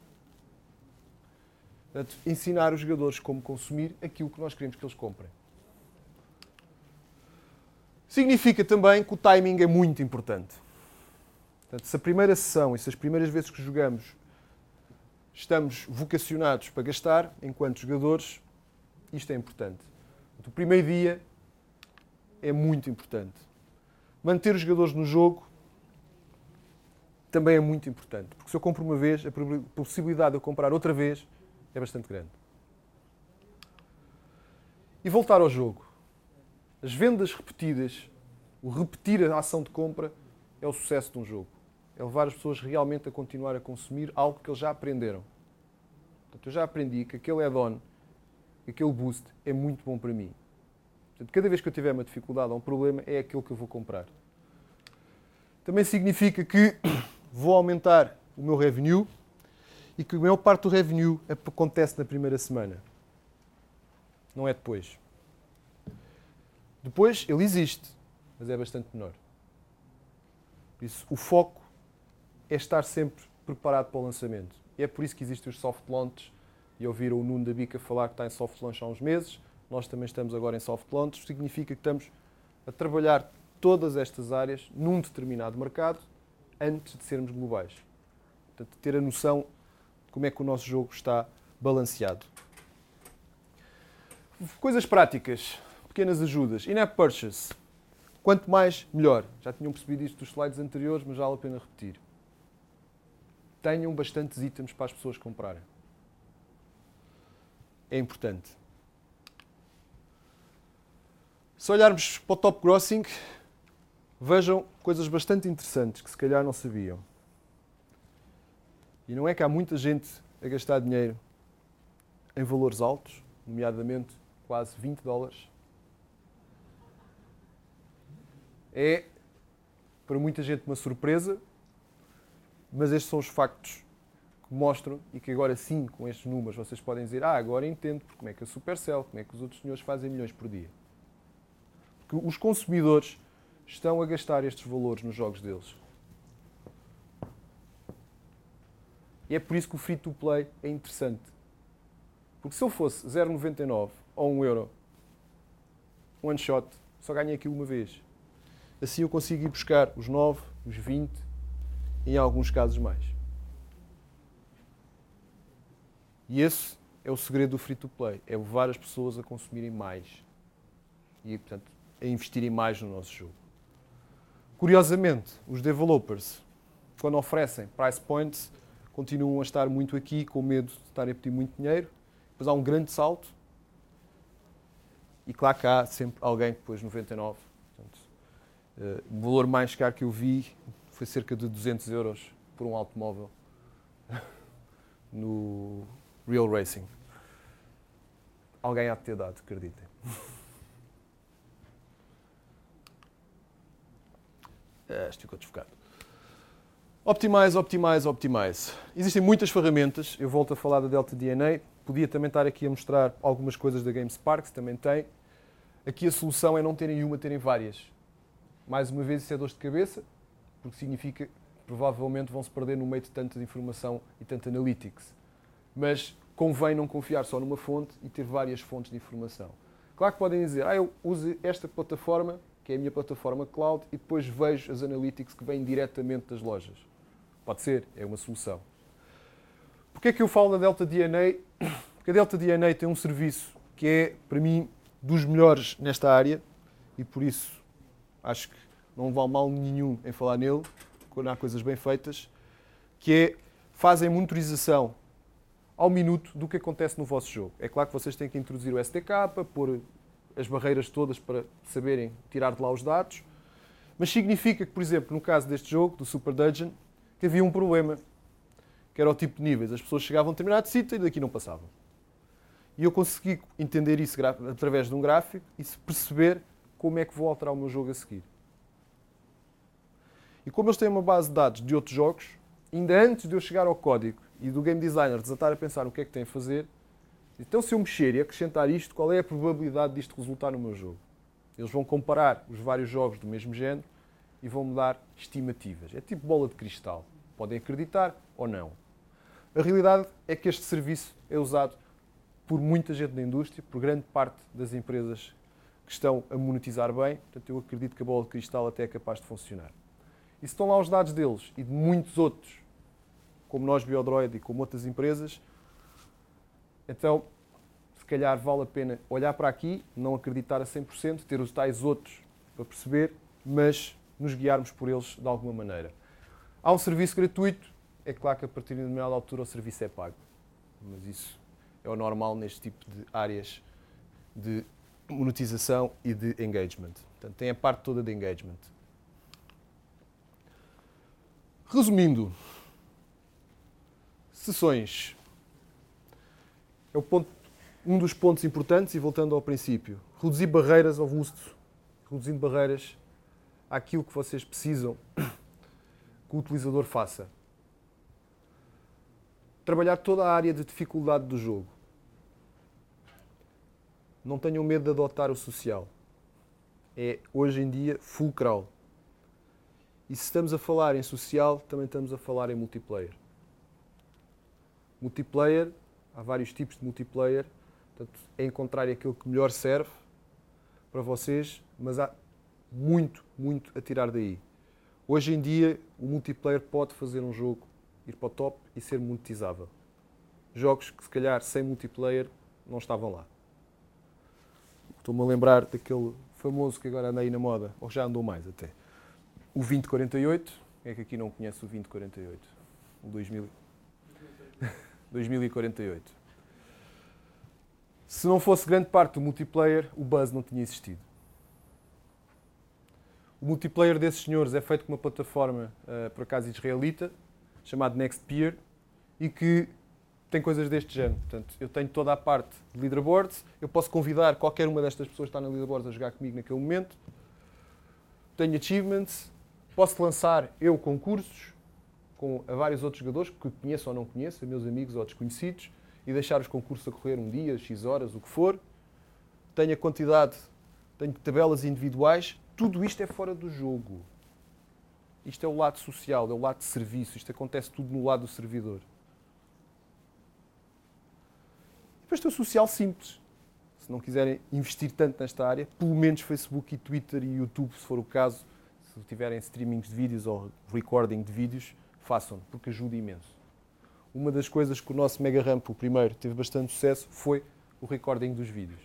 Portanto, ensinar os jogadores como consumir aquilo que nós queremos que eles comprem. Significa também que o timing é muito importante. Portanto, se a primeira sessão e se as primeiras vezes que jogamos estamos vocacionados para gastar, enquanto jogadores, isto é importante. O primeiro dia é muito importante. Manter os jogadores no jogo também é muito importante. Porque se eu compro uma vez, a possibilidade de eu comprar outra vez é bastante grande. E voltar ao jogo. As vendas repetidas, o repetir a ação de compra, é o sucesso de um jogo. É levar as pessoas realmente a continuar a consumir algo que eles já aprenderam. Portanto, eu já aprendi que aquele add-on, aquele boost, é muito bom para mim. Portanto, cada vez que eu tiver uma dificuldade ou um problema, é aquele que eu vou comprar. Também significa que vou aumentar o meu revenue e que a maior parte do revenue acontece na primeira semana. Não é depois. Depois, ele existe. mas é bastante menor. Por isso, o foco é estar sempre preparado para o lançamento. E é por isso que existem os soft launches, e ouviram o Nuno da Bica falar que está em soft launch há uns meses, nós também estamos agora em soft launch, significa que estamos a trabalhar todas estas áreas num determinado mercado antes de sermos globais. Portanto, ter a noção de como é que o nosso jogo está balanceado. Coisas práticas, pequenas ajudas. In-app purchase. Quanto mais, melhor. Já tinham percebido isto dos slides anteriores, mas já vale a pena repetir. Tenham bastantes itens para as pessoas comprarem. É importante. Se olharmos para o top grossing, vejam coisas bastante interessantes que se calhar não sabiam. E não é que há muita gente a gastar dinheiro em valores altos, nomeadamente quase vinte dólares. É, para muita gente, uma surpresa, mas estes são os factos que mostram e que agora sim, com estes números, vocês podem dizer ah, agora entendo como é que a Supercell, como é que os outros senhores fazem milhões por dia. Porque os consumidores estão a gastar estes valores nos jogos deles. E é por isso que o free-to-play é interessante. Porque se eu fosse zero vírgula noventa e nove ou um euro, one shot, só ganhei aquilo uma vez. Assim eu consigo ir buscar os nove, os vinte e em alguns casos mais. E esse é o segredo do free-to-play. É levar as pessoas a consumirem mais. E, portanto, a investirem mais no nosso jogo. Curiosamente, os developers, quando oferecem price points, continuam a estar muito aqui com medo de estarem a pedir muito dinheiro. Depois há um grande salto. E claro que há sempre alguém que pôs noventa e nove. Portanto, uh, o valor mais caro que eu vi foi cerca de duzentos euros por um automóvel no Real Racing. Alguém há de ter dado, acreditem. Ah, estou desfocado. Optimize, optimize, optimize. Existem muitas ferramentas. Eu volto a falar da Delta D N A. Podia também estar aqui a mostrar algumas coisas da GameSpark, também tem. Aqui a solução é não terem uma, terem várias. Mais uma vez, isso é dor de cabeça, porque significa que provavelmente vão-se perder no meio de tanta informação e tanta analytics. Mas convém não confiar só numa fonte e ter várias fontes de informação. Claro que podem dizer, ah, eu uso esta plataforma, que é a minha plataforma cloud, e depois vejo as analytics que vêm diretamente das lojas. Pode ser, é uma solução. Porquê é que eu falo da Delta D N A? Porque a Delta D N A tem um serviço que é, para mim, dos melhores nesta área, e por isso acho que não vale mal nenhum em falar nele, quando há coisas bem feitas, que é, fazem monitorização ao minuto do que acontece no vosso jogo. É claro que vocês têm que introduzir o S D K, pôr as barreiras todas para saberem tirar de lá os dados, mas significa que, por exemplo, no caso deste jogo, do Super Dungeon, que havia um problema, que era o tipo de níveis. As pessoas chegavam a um determinado sítio e daqui não passavam. E eu consegui entender isso através de um gráfico e perceber como é que vou alterar o meu jogo a seguir. E como eles têm uma base de dados de outros jogos, ainda antes de eu chegar ao código e do game designer desatar a pensar no que é que tem a fazer, então se eu mexer e acrescentar isto, qual é a probabilidade disto resultar no meu jogo? Eles vão comparar os vários jogos do mesmo género e vão-me dar estimativas. É tipo bola de cristal. Podem acreditar ou não. A realidade é que este serviço é usado por muita gente da indústria, por grande parte das empresas que estão a monetizar bem. Portanto, eu acredito que a bola de cristal até é capaz de funcionar. E se estão lá os dados deles e de muitos outros, como nós, Biodroid, e como outras empresas, então, se calhar vale a pena olhar para aqui, não acreditar a cem por cento, ter os tais outros para perceber, mas nos guiarmos por eles de alguma maneira. Há um serviço gratuito, é claro que a partir de uma determinada altura o serviço é pago, mas isso é o normal neste tipo de áreas de monetização e de engagement. Portanto, tem a parte toda de engagement. Resumindo, sessões. É o ponto, um dos pontos importantes, e voltando ao princípio, reduzir barreiras ao uso, reduzindo barreiras àquilo que vocês precisam que o utilizador faça. Trabalhar toda a área de dificuldade do jogo. Não tenham medo de adotar o social. é, hoje em dia, fulcral. E se estamos a falar em social, também estamos a falar em multiplayer. Multiplayer, há vários tipos de multiplayer, portanto, é encontrar aquilo que melhor serve para vocês, mas há muito, muito a tirar daí. Hoje em dia, o multiplayer pode fazer um jogo ir para o top e ser monetizável. Jogos que, se calhar, sem multiplayer, não estavam lá. Estou-me a lembrar daquele famoso que agora anda aí na moda, ou já andou mais até. O vinte quarenta e oito. Quem é que aqui não conhece o vinte quarenta e oito? O dois mil... dois mil e quarenta e oito. Se não fosse grande parte do multiplayer, o buzz não tinha existido. O multiplayer desses senhores é feito com uma plataforma, uh, por acaso israelita, chamada Nextpeer, e que tem coisas deste género. Portanto, eu tenho toda a parte de leaderboards, eu posso convidar qualquer uma destas pessoas que está na leaderboards a jogar comigo naquele momento. Tenho achievements, posso lançar eu concursos com a vários outros jogadores que conheço ou não conheço, meus amigos ou desconhecidos, e deixar os concursos a correr um dia, X horas, o que for. Tenho a quantidade, tenho tabelas individuais. Tudo isto é fora do jogo. Isto é o lado social, é o lado de serviço. Isto acontece tudo no lado do servidor. Depois tem o social simples. Se não quiserem investir tanto nesta área, pelo menos Facebook e Twitter e YouTube, se for o caso, se tiverem streamings de vídeos ou recording de vídeos, façam, porque ajuda imenso. Uma das coisas que o nosso Mega Ramp, o primeiro, teve bastante sucesso foi o recording dos vídeos.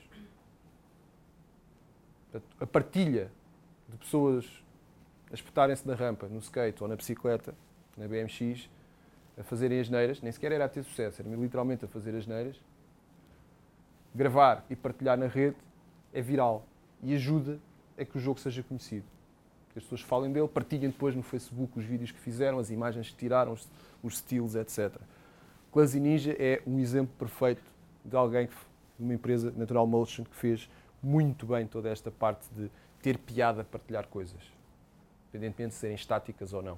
Portanto, a partilha de pessoas a espetarem-se na rampa, no skate ou na bicicleta, na B M X, a fazerem asneiras, nem sequer era a ter sucesso, era literalmente a fazer asneiras, gravar e partilhar na rede é viral e ajuda a que o jogo seja conhecido. Que as pessoas falem dele, partilhem depois no Facebook os vídeos que fizeram, as imagens que tiraram, os, os styles, etcétera. Clazy Ninja é um exemplo perfeito de alguém, de uma empresa, Natural Motion, que fez muito bem toda esta parte de ter piada, partilhar coisas, independentemente de serem estáticas ou não.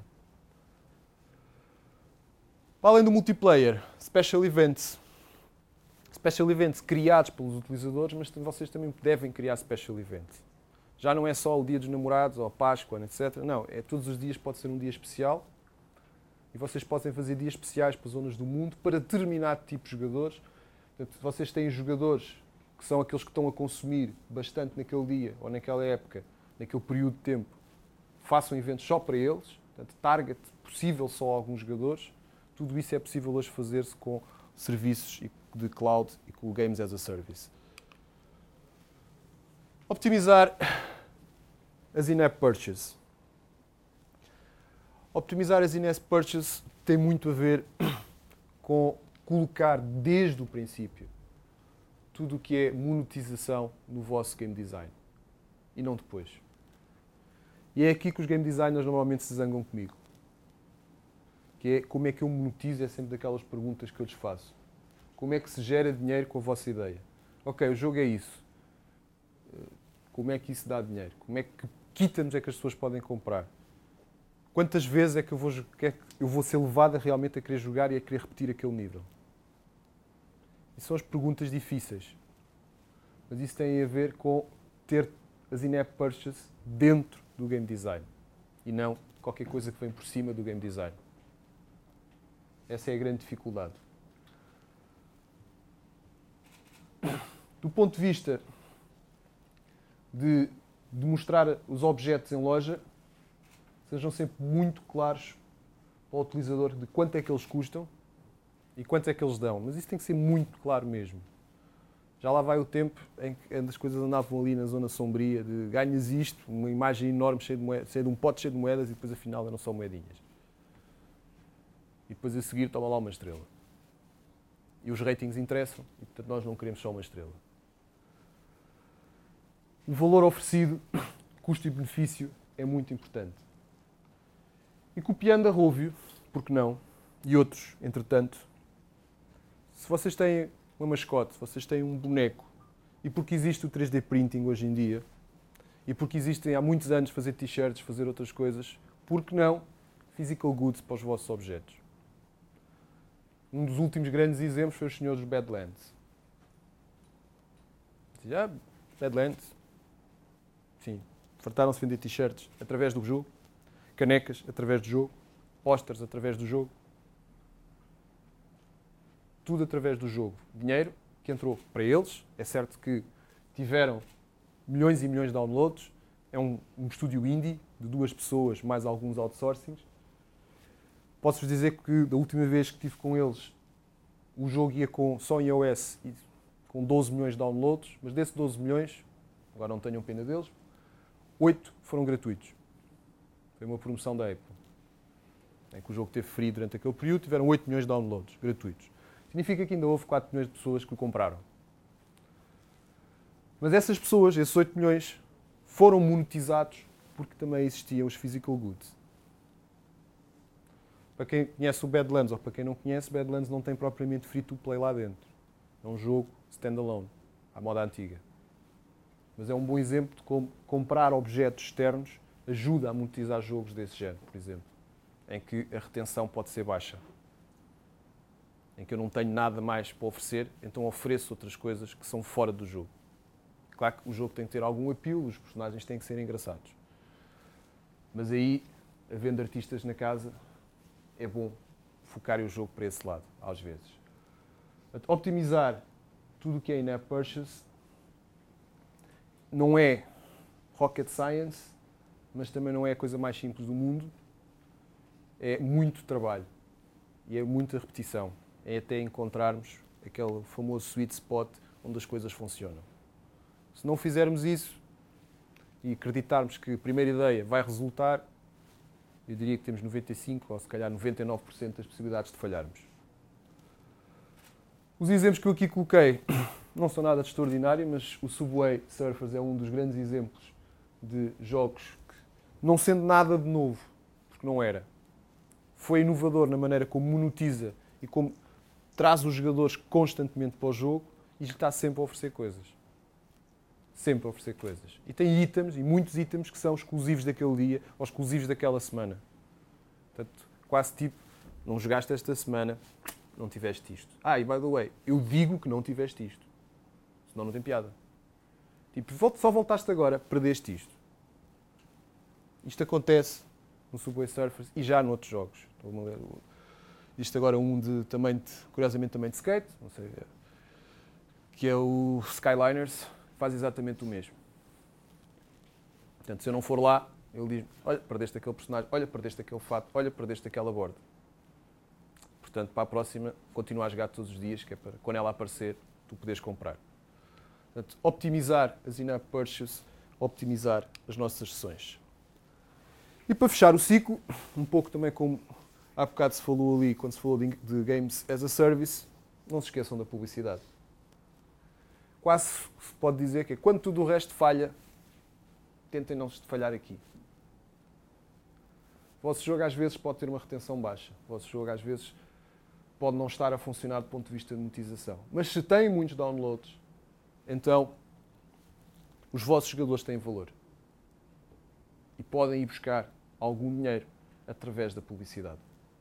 Para além do multiplayer, special events. Special events criados pelos utilizadores, mas vocês também devem criar special events. Já não é só o dia dos namorados ou a Páscoa, etcétera. Não, é todos os dias pode ser um dia especial e vocês podem fazer dias especiais para zonas do mundo para determinado tipo de jogadores. Portanto, vocês têm jogadores que são aqueles que estão a consumir bastante naquele dia ou naquela época, naquele período de tempo. Façam eventos só para eles, portanto, target possível só a alguns jogadores. Tudo isso é possível hoje fazer-se com serviços de cloud e com o Games as a Service. Optimizar as in-app purchases. Optimizar as in-app purchases tem muito a ver com colocar desde o princípio tudo o que é monetização no vosso game design e não depois. E é aqui que os game designers normalmente se zangam comigo. Que é como é que eu monetizo, é sempre daquelas perguntas que eu lhes faço. Como é que se gera dinheiro com a vossa ideia? Ok, o jogo é isso. Como é que isso dá dinheiro? Como é que quitamos é que as pessoas podem comprar? Quantas vezes é que eu vou, que é que eu vou ser levado a realmente a querer jogar e a querer repetir aquele nível? Isso são as perguntas difíceis. Mas isso tem a ver com ter as in-app purchases dentro do game design e não qualquer coisa que vem por cima do game design. Essa é a grande dificuldade. Do ponto de vista de, de mostrar os objetos em loja, sejam sempre muito claros para o utilizador de quanto é que eles custam e quanto é que eles dão. Mas isso tem que ser muito claro mesmo. Já lá vai o tempo em que as coisas andavam ali na zona sombria de ganhas isto, uma imagem enorme cheia de, moedas, cheia de um pote cheio de moedas e depois afinal eram só moedinhas. E depois a seguir toma lá uma estrela. E os ratings interessam e portanto nós não queremos só uma estrela. O valor oferecido, custo e benefício, é muito importante. E copiando a Rovio, porque não, e outros, entretanto, se vocês têm uma mascote, se vocês têm um boneco, e porque existe o três D printing hoje em dia, e porque existem há muitos anos fazer t-shirts, fazer outras coisas, por que não physical goods para os vossos objetos? Um dos últimos grandes exemplos foi os senhores dos Badlands. Já, Badlands, sim, Fartaram-se de vender t-shirts através do jogo, canecas através do jogo, pósteres através do jogo. Tudo através do jogo. Dinheiro que entrou para eles. É certo que tiveram milhões e milhões de downloads. É um, um estúdio indie de duas pessoas, mais alguns outsourcings. Posso-vos dizer que da última vez que estive com eles, o jogo ia com, só em iOS e com doze milhões de downloads, mas desses doze milhões, agora não tenham pena deles, oito foram gratuitos. Foi uma promoção da Apple. Em que o jogo teve free durante aquele período, tiveram oito milhões de downloads gratuitos. Significa que ainda houve quatro milhões de pessoas que o compraram. Mas essas pessoas, esses oito milhões, foram monetizados porque também existiam os physical goods. Para quem conhece o Badlands ou para quem não conhece, Badlands não tem propriamente free-to-play lá dentro. É um jogo standalone, à moda antiga. Mas é um bom exemplo de como comprar objetos externos ajuda a monetizar jogos desse género, por exemplo, em que a retenção pode ser baixa. Em que eu não tenho nada mais para oferecer, então ofereço outras coisas que são fora do jogo. Claro que o jogo tem que ter algum apelo, os personagens têm que ser engraçados. Mas aí, havendo artistas na casa, é bom focar o jogo para esse lado, às vezes. Optimizar tudo o que é in-app purchase não é rocket science, mas também não é a coisa mais simples do mundo. É muito trabalho e é muita repetição. É até encontrarmos aquele famoso sweet spot onde as coisas funcionam. Se não fizermos isso e acreditarmos que a primeira ideia vai resultar, eu diria que temos noventa e cinco por cento ou se calhar noventa e nove por cento das possibilidades de falharmos. Os exemplos que eu aqui coloquei não são nada de extraordinário, mas o Subway Surfers é um dos grandes exemplos de jogos que, não sendo nada de novo, porque não era, foi inovador na maneira como monetiza e como traz os jogadores constantemente para o jogo e lhe está sempre a oferecer coisas. Sempre a oferecer coisas. E tem itens, e muitos itens, que são exclusivos daquele dia ou exclusivos daquela semana. Portanto, quase tipo, não jogaste esta semana, não tiveste isto. Ah, e by the way, eu digo que não tiveste isto. Senão não tem piada. Tipo, só voltaste agora, perdeste isto. Isto acontece no Subway Surfers e já noutros jogos. Isto agora é um de, também de, curiosamente também de skate, não sei, que é o Skyliners, faz exatamente o mesmo. Portanto, se eu não for lá, ele diz, olha, perdeste aquele personagem, olha, perdeste aquele fato, olha, perdeste aquela borda. Portanto, para a próxima, continua a jogar todos os dias, que é para, quando ela aparecer, tu poderes comprar. Portanto, optimizar as in-app purchases, optimizar as nossas sessões. E para fechar o ciclo, um pouco também como há bocado se falou ali, quando se falou de, de Games as a Service, não se esqueçam da publicidade. Quase se pode dizer que é, quando tudo o resto falha, tentem não falhar aqui. O vosso jogo às vezes pode ter uma retenção baixa. O vosso jogo às vezes pode não estar a funcionar do ponto de vista de monetização. Mas se tem muitos downloads, então os vossos jogadores têm valor. E podem ir buscar algum dinheiro através da publicidade.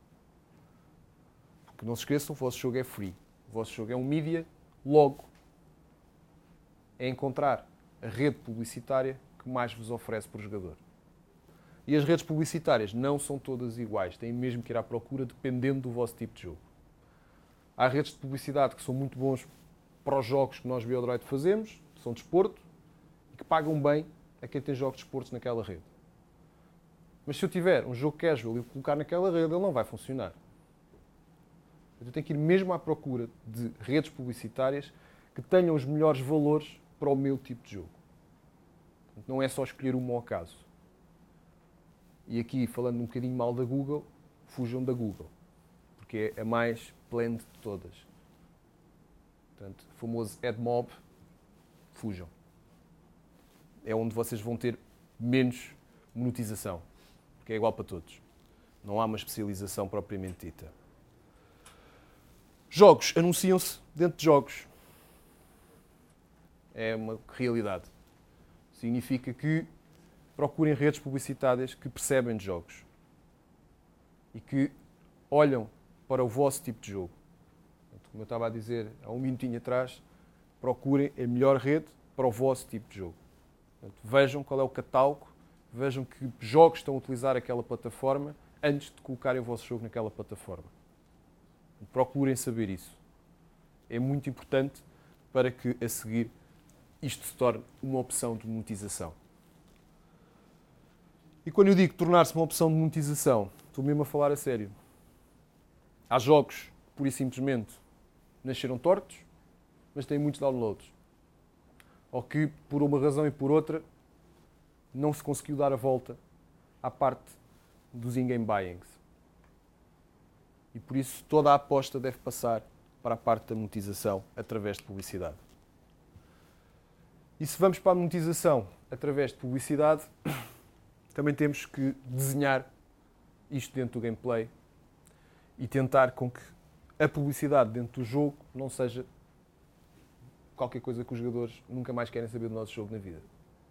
Porque não se esqueçam, o vosso jogo é free. O vosso jogo é um mídia, logo é encontrar a rede publicitária que mais vos oferece por jogador. E as redes publicitárias não são todas iguais. Têm mesmo que ir à procura dependendo do vosso tipo de jogo. Há redes de publicidade que são muito bons para os jogos que nós, Biodroid, fazemos, são de desporto, e que pagam bem a quem tem jogos de desportos naquela rede. Mas se eu tiver um jogo casual e o colocar naquela rede, ele não vai funcionar. Eu tenho que ir mesmo à procura de redes publicitárias que tenham os melhores valores para o meu tipo de jogo. Não é só escolher uma ao caso. E aqui, falando um bocadinho mal da Google, fujam da Google. Porque é a mais plena de todas. Portanto, o famoso AdMob, fujam. É onde vocês vão ter menos monetização. Porque é igual para todos. Não há uma especialização propriamente dita. Jogos. Anunciam-se dentro de jogos. É uma realidade. Significa que procurem redes publicitárias que percebem de jogos. E que olham para o vosso tipo de jogo. Como eu estava a dizer há um minutinho atrás, procurem a melhor rede para o vosso tipo de jogo. Portanto, vejam qual é o catálogo vejam que jogos estão a utilizar aquela plataforma antes de colocarem o vosso jogo naquela plataforma. Procurem saber isso. É muito importante para que, a seguir, isto se torne uma opção de monetização. E quando eu digo tornar-se uma opção de monetização, estou mesmo a falar a sério. Há jogos que, pura e simplesmente, nasceram tortos, mas têm muitos downloads. Ou que, por uma razão e por outra, não se conseguiu dar a volta à parte dos in-game buyings. E por isso toda a aposta deve passar para a parte da monetização através de publicidade. E se vamos para a monetização através de publicidade, também temos que desenhar isto dentro do gameplay e tentar com que a publicidade dentro do jogo não seja qualquer coisa que os jogadores nunca mais querem saber do nosso jogo na vida.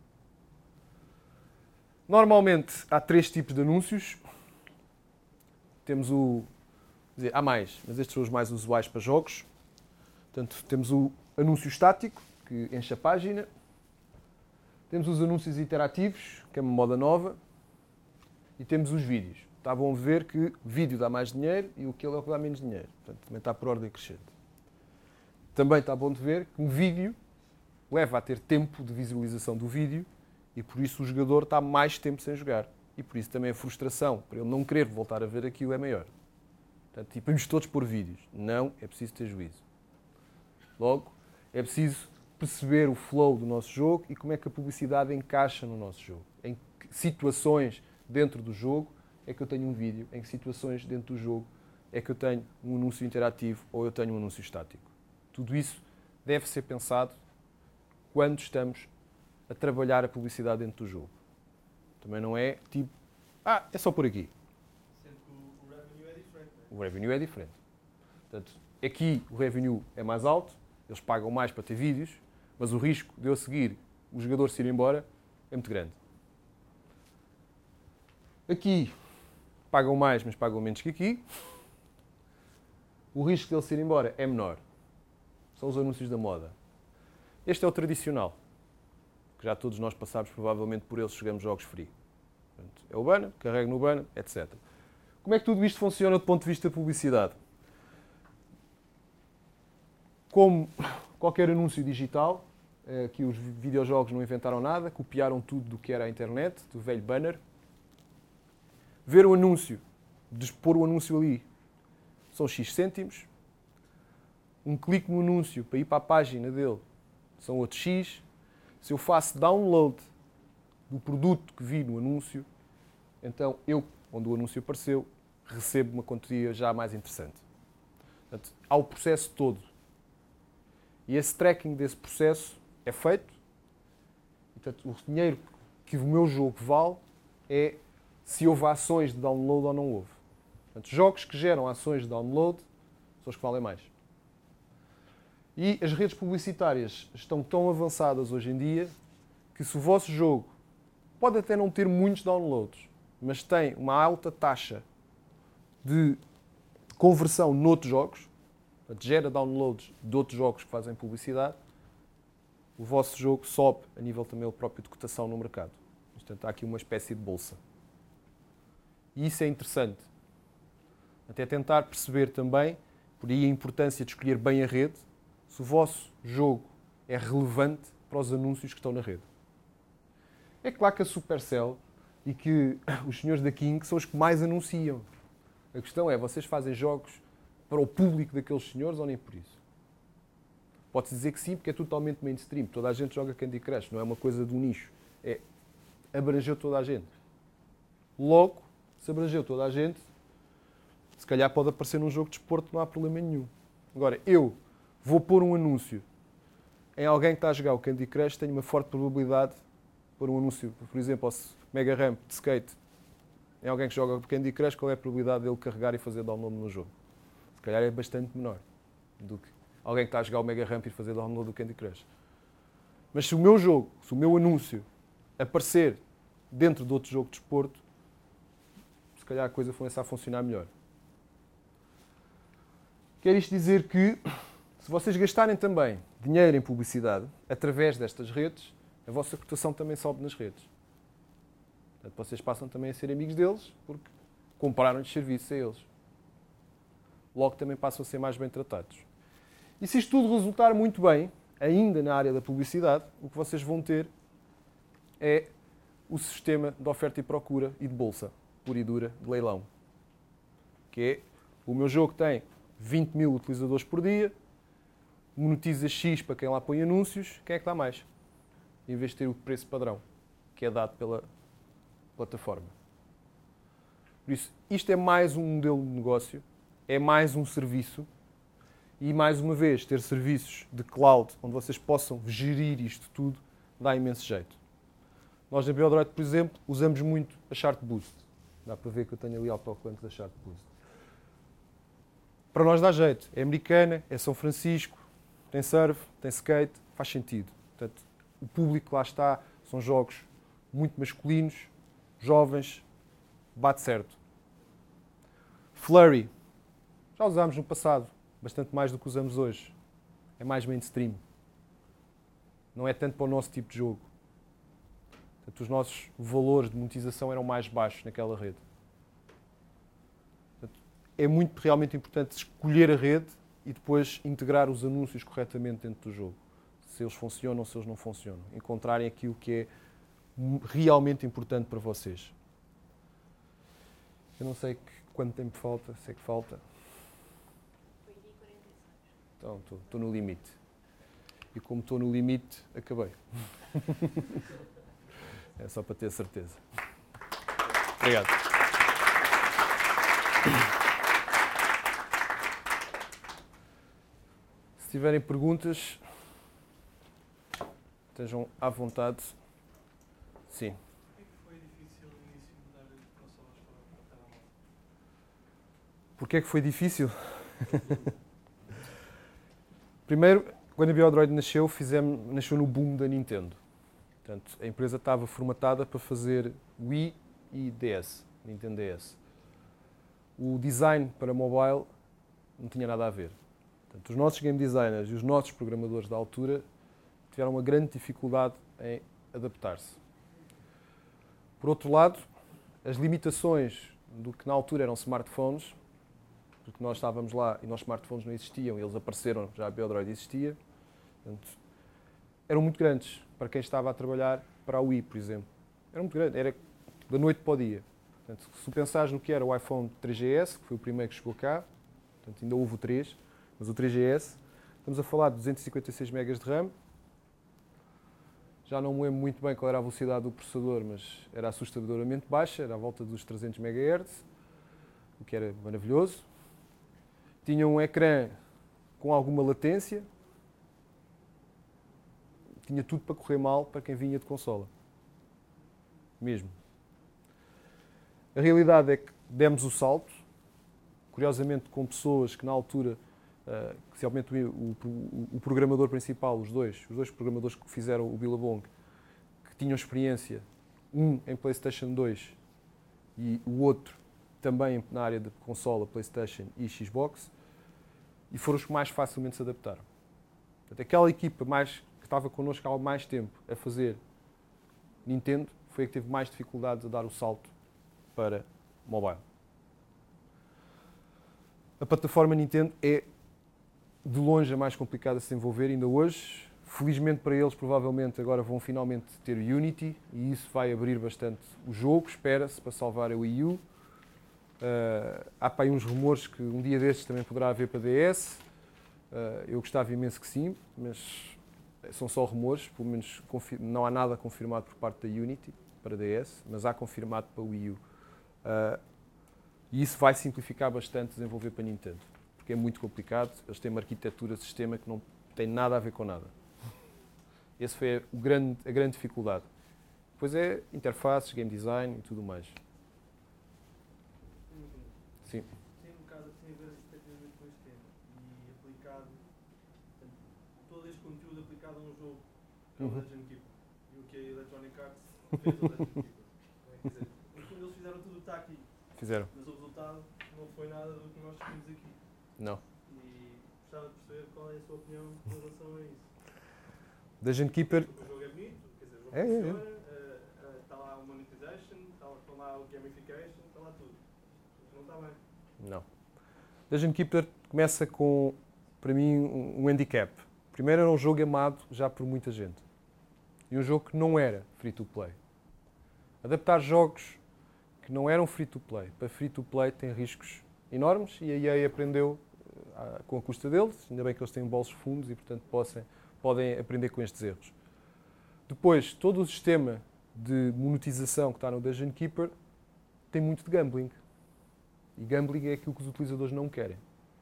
Normalmente há três tipos de anúncios. Temos o... Dizer, há mais, mas estes são os mais usuais para jogos. Portanto, temos o anúncio estático, que enche a página. Temos os anúncios interativos, que é uma moda nova. E temos os vídeos. Está bom ver que vídeo dá mais dinheiro e o que ele é o que dá menos dinheiro. Portanto, também está por ordem crescente. Também está bom de ver que um vídeo leva a ter tempo de visualização do vídeo e por isso o jogador está mais tempo sem jogar. E por isso também a frustração, para ele não querer voltar a ver aquilo, é maior. Portanto, tipo, vamos todos pôr vídeos. Não, é preciso ter juízo. Logo, é preciso perceber o flow do nosso jogo e como é que a publicidade encaixa no nosso jogo. Em que situações dentro do jogo é que eu tenho um vídeo, em que situações dentro do jogo é que eu tenho um anúncio interativo ou eu tenho um anúncio estático. Tudo isso deve ser pensado quando estamos a trabalhar a publicidade dentro do jogo. Também não é tipo, ah, é só por aqui. Sendo que o, o revenue é diferente, não é? O revenue é diferente. Portanto, aqui o revenue é mais alto, eles pagam mais para ter vídeos, mas o risco de eu seguir o jogador se ir embora é muito grande. Aqui pagam mais, mas pagam menos que aqui. O risco de ele se ir embora é menor. São os anúncios da moda. Este é o tradicional, que já todos nós passámos provavelmente por ele se jogamos jogos free. Portanto, é o banner, carrego no banner, etcétera. Como é que tudo isto funciona do ponto de vista de publicidade? Como qualquer anúncio digital, aqui os videojogos não inventaram nada, copiaram tudo do que era a internet, do velho banner. Ver o anúncio, pôr o anúncio ali, são X cêntimos. Um clique no anúncio para ir para a página dele são outros X. Se eu faço download do produto que vi no anúncio, então eu, onde o anúncio apareceu, recebo uma quantia já mais interessante. Portanto, há o processo todo. E esse tracking desse processo é feito. Portanto, o dinheiro que o meu jogo vale é se houve ações de download ou não houve. Portanto, jogos que geram ações de download são os que valem mais. E as redes publicitárias estão tão avançadas hoje em dia que se o vosso jogo pode até não ter muitos downloads, mas tem uma alta taxa de conversão noutros jogos, portanto, gera downloads de outros jogos que fazem publicidade, o vosso jogo sobe a nível também próprio de cotação no mercado. Portanto, há aqui uma espécie de bolsa. E isso é interessante. Até tentar perceber também, por aí a importância de escolher bem a rede, se o vosso jogo é relevante para os anúncios que estão na rede. É claro que a Supercell e que os senhores da King são os que mais anunciam. A questão é, vocês fazem jogos para o público daqueles senhores ou nem por isso? Pode-se dizer que sim, porque é totalmente mainstream. Toda a gente joga Candy Crush, não é uma coisa do nicho. É, abrangeu toda a gente. Logo, se abrangeu toda a gente, se calhar pode aparecer num jogo de desporto, não há problema nenhum. Agora, eu vou pôr um anúncio em alguém que está a jogar o Candy Crush, tenho uma forte probabilidade de pôr um anúncio, por exemplo, ao Mega Ramp de skate, em alguém que joga o Candy Crush, qual é a probabilidade dele carregar e fazer download no jogo? Se calhar é bastante menor do que alguém que está a jogar o Mega Ramp e fazer download do Candy Crush. Mas se o meu jogo, se o meu anúncio aparecer dentro de outro jogo de desporto, se calhar a coisa começa a funcionar melhor. Quer isto dizer que, se vocês gastarem também dinheiro em publicidade, através destas redes, a vossa cotação também sobe nas redes. Portanto, vocês passam também a ser amigos deles porque compraram-lhes serviços a eles. Logo também passam a ser mais bem tratados. E se isto tudo resultar muito bem, ainda na área da publicidade, o que vocês vão ter é o sistema de oferta e procura e de bolsa, pura e dura, de leilão. Que é, o meu jogo tem vinte mil utilizadores por dia, monetiza X para quem lá põe anúncios, quem é que dá mais? Em vez de ter o preço padrão, que é dado pela plataforma. Por isso, isto é mais um modelo de negócio, é mais um serviço, e mais uma vez, ter serviços de cloud, onde vocês possam gerir isto tudo, dá imenso jeito. Nós na Biodroid, por exemplo, usamos muito a Chartboost. Dá para ver que eu tenho ali autocolantes da Chartboost. Para nós dá jeito. É americana, é São Francisco, tem surf, tem skate, faz sentido. Portanto, o público que lá está são jogos muito masculinos, jovens, bate certo. Flurry, já usámos no passado, bastante mais do que usamos hoje. É mais mainstream. Não é tanto para o nosso tipo de jogo. Portanto, os nossos valores de monetização eram mais baixos naquela rede. Portanto, é muito realmente importante escolher a rede e depois integrar os anúncios corretamente dentro do jogo. Se eles funcionam ou se eles não funcionam. Encontrarem aquilo que é realmente importante para vocês. Eu não sei que, quanto tempo falta, sei que falta. Então, estou, estou no limite. E como estou no limite, acabei. É só para ter certeza. Obrigado. Se tiverem perguntas, estejam à vontade. Sim. Porquê é que foi difícil? Primeiro, quando a Biodroid nasceu, fizemos, nasceu no boom da Nintendo. Portanto, a empresa estava formatada para fazer Wii e D S, Nintendo D S. O design para mobile não tinha nada a ver. Portanto, os nossos game designers e os nossos programadores da altura tiveram uma grande dificuldade em adaptar-se. Por outro lado, as limitações do que na altura eram smartphones, porque nós estávamos lá e os smartphones não existiam, eles apareceram, já a Biodroid existia, portanto, eram muito grandes para quem estava a trabalhar para a Wii, por exemplo. Era muito grande, era da noite para o dia. Portanto, se pensares no que era o iPhone três G S, que foi o primeiro que chegou cá, portanto, ainda houve o três, mas o três G S, estamos a falar de duzentos e cinquenta e seis megas de RAM. Já não me lembro muito bem qual era a velocidade do processador, mas era assustadoramente baixa, era à volta dos trezentos megahertz, o que era maravilhoso. Tinha um ecrã com alguma latência. Tinha tudo para correr mal para quem vinha de consola. Mesmo. A realidade é que demos o salto, curiosamente com pessoas que na altura, uh, especialmente o, o, o programador principal, os dois, os dois programadores que fizeram o Billabong, que tinham experiência, um em PlayStation dois e o outro também na área de consola, PlayStation e Xbox, e foram os que mais facilmente se adaptaram. Portanto, aquela equipa mais, que estava connosco há mais tempo a fazer Nintendo foi a que teve mais dificuldades a dar o salto para mobile. A plataforma Nintendo é de longe a mais complicada de se desenvolver ainda hoje. Felizmente para eles, provavelmente agora vão finalmente ter Unity e isso vai abrir bastante o jogo, espera-se, para salvar a Wii U. Uh, há para aí uns rumores que um dia destes também poderá haver para D S. Uh, eu gostava imenso que sim, mas são só rumores, pelo menos não há nada confirmado por parte da Unity para D S, mas há confirmado para Wii U. Uh, e isso vai simplificar bastante desenvolver para Nintendo, porque é muito complicado, eles têm uma arquitetura de sistema que não tem nada a ver com nada. Essa foi a grande, a grande dificuldade. Depois é interfaces, game design e tudo mais. Sim. Tem um bocado tem a ver efetivamente com este tema e aplicado, portanto, todo este conteúdo aplicado a um jogo que é o Uhum. Legend Keeper e o que a Electronic Arts fez ao Legend Keeper. Quer dizer, no fundo eles fizeram tudo o que está aqui, Fizeram. mas o resultado não foi nada do que nós temos aqui. Não. E gostava de perceber qual é a sua opinião em relação a isso. Legend Keeper. O jogo é bonito, quer dizer, o jogo É, é, é. funciona, uh, uh, está lá o monetization, está gamification, está lá tudo. Não está bem. Não. Dungeon Keeper começa com, para mim, um, um handicap. Primeiro, era um jogo amado já por muita gente. E um jogo que não era free-to-play. Adaptar jogos que não eram free-to-play para free-to-play tem riscos enormes e a E A aprendeu uh, com a custa deles. Ainda bem que eles têm bolsos fundos e, portanto, possam, podem aprender com estes erros. Depois, todo o sistema de monetização que está no Dungeon Keeper tem muito de gambling. E gambling é aquilo que os utilizadores não querem.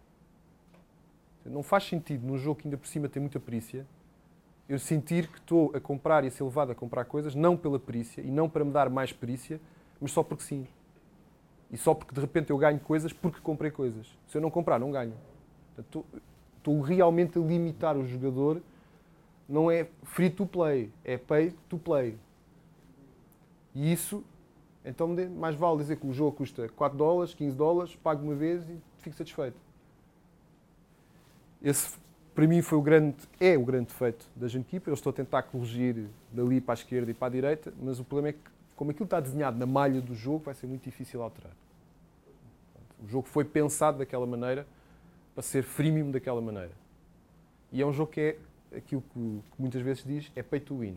Não faz sentido, num jogo que ainda por cima tem muita perícia, eu sentir que estou a comprar e a ser levado a comprar coisas, não pela perícia e não para me dar mais perícia, mas só porque sim. E só porque de repente eu ganho coisas porque comprei coisas. Se eu não comprar, não ganho. Portanto, estou, estou realmente a limitar o jogador. Não é free to play, é pay to play. E isso, então mais vale dizer que o jogo custa quatro dólares, quinze dólares, pago uma vez e fico satisfeito. Esse, para mim, foi o grande, é o grande defeito da Dungeon Keeper. Eu estou a tentar corrigir dali para a esquerda e para a direita, mas o problema é que, como aquilo está desenhado na malha do jogo, vai ser muito difícil alterar. O jogo foi pensado daquela maneira para ser freemium daquela maneira. E é um jogo que é aquilo que, que muitas vezes diz, é pay to win.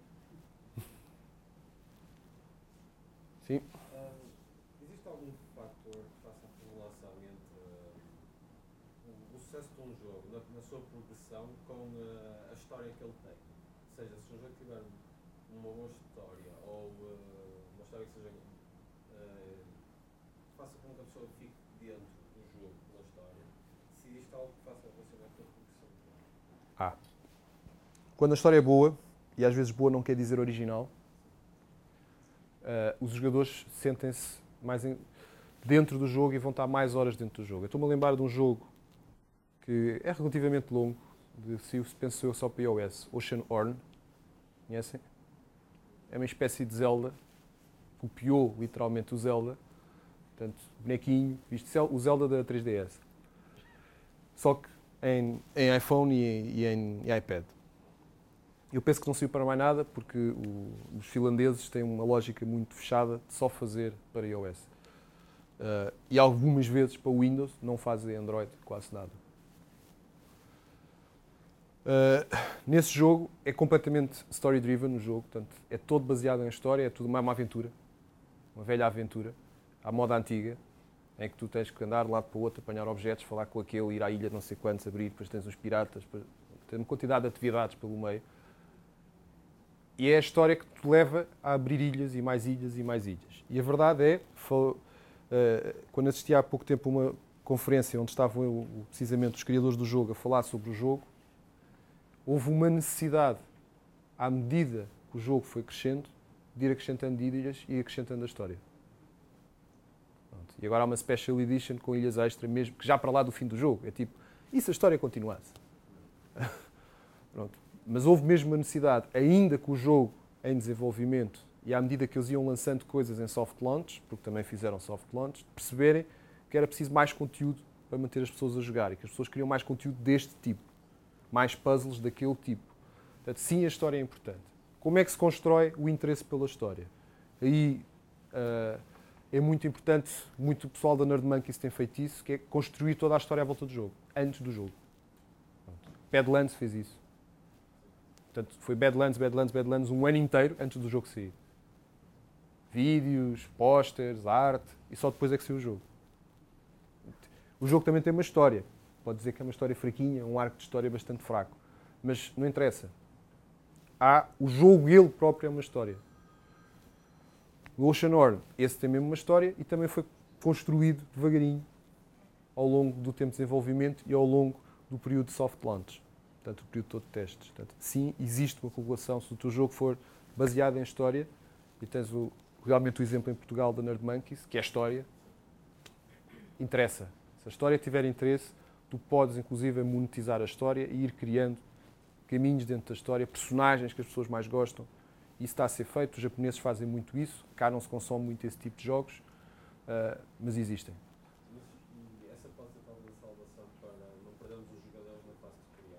Sim. Um, existe algum fator que faça a correlação entre uh, o sucesso de um jogo, na, na sua progressão, com uh, a história que ele tem? Ou seja, se um jogo tiver uma boa história ou uh, uma história que seja uh, faça com que a pessoa fique dentro do jogo, pela história, se existe algo que faça relacionar com a progressão? Ah. Quando a história é boa, e às vezes boa não quer dizer original, uh, os jogadores sentem-se mais em, dentro do jogo e vão estar mais horas dentro do jogo. Eu estou-me a lembrar de um jogo que é relativamente longo, de, se penso eu só para iOS, Oceanhorn. Conhecem? É uma espécie de Zelda, copiou literalmente o Zelda, portanto, bonequinho, isto, o Zelda da três D S. Só que em, em iPhone e, e em e iPad. Eu penso que não saiu para mais nada porque o, os finlandeses têm uma lógica muito fechada de só fazer para iOS. Uh, e algumas vezes para o Windows, não fazem Android quase nada. Uh, nesse jogo é completamente story-driven o jogo, portanto, é todo baseado em história, é tudo uma, uma aventura, uma velha aventura, à moda antiga, em que tu tens que andar de um lado para o outro, apanhar objetos, falar com aquele, ir à ilha de não sei quantos, abrir, depois tens uns piratas, depois, tem uma quantidade de atividades pelo meio. E é a história que te leva a abrir ilhas e mais ilhas e mais ilhas. E a verdade é, quando assisti há pouco tempo a uma conferência onde estavam precisamente os criadores do jogo a falar sobre o jogo, houve uma necessidade, à medida que o jogo foi crescendo, de ir acrescentando ilhas e acrescentando a história. Pronto. E agora há uma Special Edition com ilhas extra mesmo, que já para lá do fim do jogo. É tipo, e se a história continuasse? Pronto. Mas houve mesmo uma necessidade, ainda com o jogo em desenvolvimento e à medida que eles iam lançando coisas em soft launch, porque também fizeram soft launch, de perceberem que era preciso mais conteúdo para manter as pessoas a jogar e que as pessoas queriam mais conteúdo deste tipo, mais puzzles daquele tipo. Portanto, sim, a história é importante. Como é que se constrói o interesse pela história? Aí uh, é muito importante, muito pessoal da Nerd Monkeys tem feito isso, que é construir toda a história à volta do jogo, antes do jogo. Badlands fez isso. Portanto, foi Badlands, Badlands, Badlands um ano inteiro antes do jogo sair. Vídeos, pósteres, arte, e só depois é que saiu o jogo. O jogo também tem uma história. Pode dizer que é uma história fraquinha, um arco de história bastante fraco. Mas não interessa. Há, o jogo, ele próprio, é uma história. O Oceanhorn, esse tem mesmo uma história e também foi construído devagarinho ao longo do tempo de desenvolvimento e ao longo do período de soft launch. Portanto, o período todo de testes. Portanto, sim, existe uma correlação. Se o teu jogo for baseado em história, e tens o, realmente o exemplo em Portugal da Nerd Monkeys, que é a história, interessa. Se a história tiver interesse, tu podes, inclusive, monetizar a história e ir criando caminhos dentro da história, personagens que as pessoas mais gostam. Isso está a ser feito. Os japoneses fazem muito isso. Cá não se consome muito esse tipo de jogos, uh, mas existem. E essa pode ser talvez a salvação para não perdermos os jogadores na fase tutorial?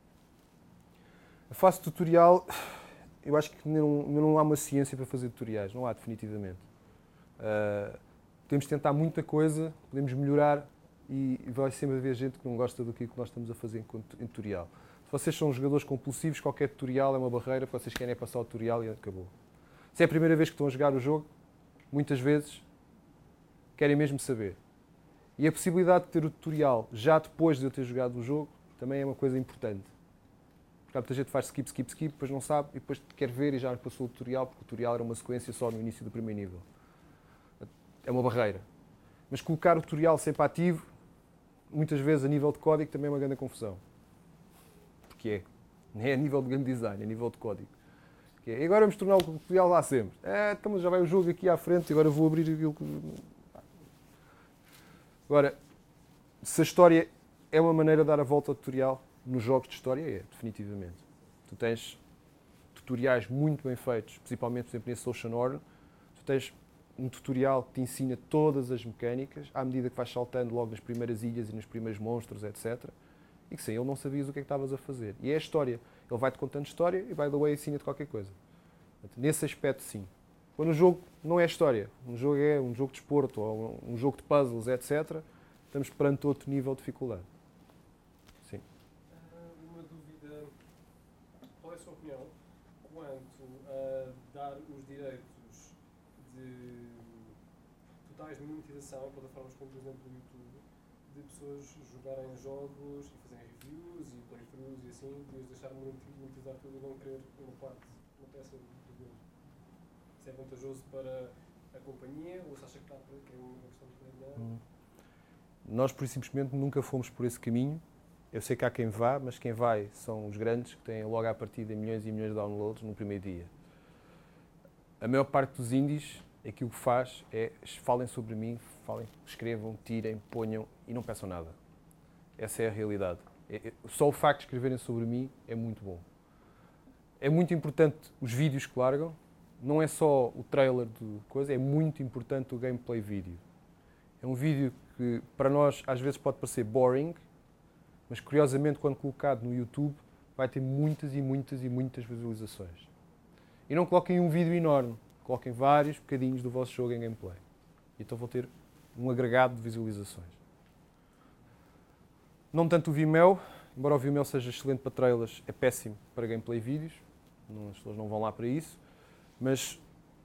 A fase tutorial, eu acho que não, não há uma ciência para fazer tutoriais, não há definitivamente. Uh, podemos tentar muita coisa, podemos melhorar e vai sempre haver gente que não gosta do que nós estamos a fazer em tutorial. Se vocês são jogadores compulsivos, qualquer tutorial é uma barreira, porque vocês querem é passar o tutorial e acabou. Se é a primeira vez que estão a jogar o jogo, muitas vezes querem mesmo saber. E a possibilidade de ter o tutorial já depois de eu ter jogado o jogo também é uma coisa importante. Porque muita gente faz skip, skip, skip, depois não sabe e depois quer ver e já passou o tutorial, porque o tutorial era uma sequência só no início do primeiro nível. É uma barreira. Mas colocar o tutorial sempre ativo, muitas vezes a nível de código, também é uma grande confusão. Porque é. Não é a nível de game design, é a nível de código. Que é, e agora vamos tornar o tutorial lá sempre. É, então já vai o jogo aqui à frente e agora vou abrir aquilo que... Agora, se a história é uma maneira de dar a volta ao tutorial, nos jogos de história é, definitivamente. Tu tens tutoriais muito bem feitos, principalmente, por exemplo, nesse Ocean Horror. Tu tens um tutorial que te ensina todas as mecânicas, à medida que vais saltando logo nas primeiras ilhas e nos primeiros monstros, etcétera. E que sem ele não sabias o que é que estavas a fazer. E é a história. Ele vai-te contando história e, by the way, ensina-te qualquer coisa. Portanto, nesse aspecto, sim. Quando o jogo não é história, um jogo é um jogo de desporto ou um jogo de puzzles, etcétera, estamos perante outro nível de dificuldade. Sim. Uh, uma dúvida. Qual é a sua opinião quanto a dar os direitos de totais de monetização em plataformas como, por exemplo, o YouTube, de pessoas jogarem jogos e fazerem reviews e playthroughs e assim, de os deixar monetizar tudo e não querer uma parte, uma peça do jogo? Se é vantajoso para a companhia ou se acha que, está, que é uma questão de qualidade? Hum. Nós, por simplesmente, nunca fomos por esse caminho. Eu sei que há quem vá, mas quem vai são os grandes, que têm logo à partida milhões e milhões de downloads no primeiro dia. A maior parte dos indies, aquilo que faz é falem sobre mim, falem, escrevam, tirem, ponham e não peçam nada. Essa é a realidade. É, é, só o facto de escreverem sobre mim é muito bom. É muito importante os vídeos que largam, não é só o trailer de coisa, é muito importante o gameplay vídeo. É um vídeo que para nós às vezes pode parecer boring, mas curiosamente quando colocado no YouTube vai ter muitas e muitas e muitas visualizações. E não coloquem um vídeo enorme, coloquem vários bocadinhos do vosso jogo em gameplay. Então vão ter um agregado de visualizações. Não tanto o Vimeo, embora o Vimeo seja excelente para trailers, é péssimo para gameplay vídeos, não, as pessoas não vão lá para isso, mas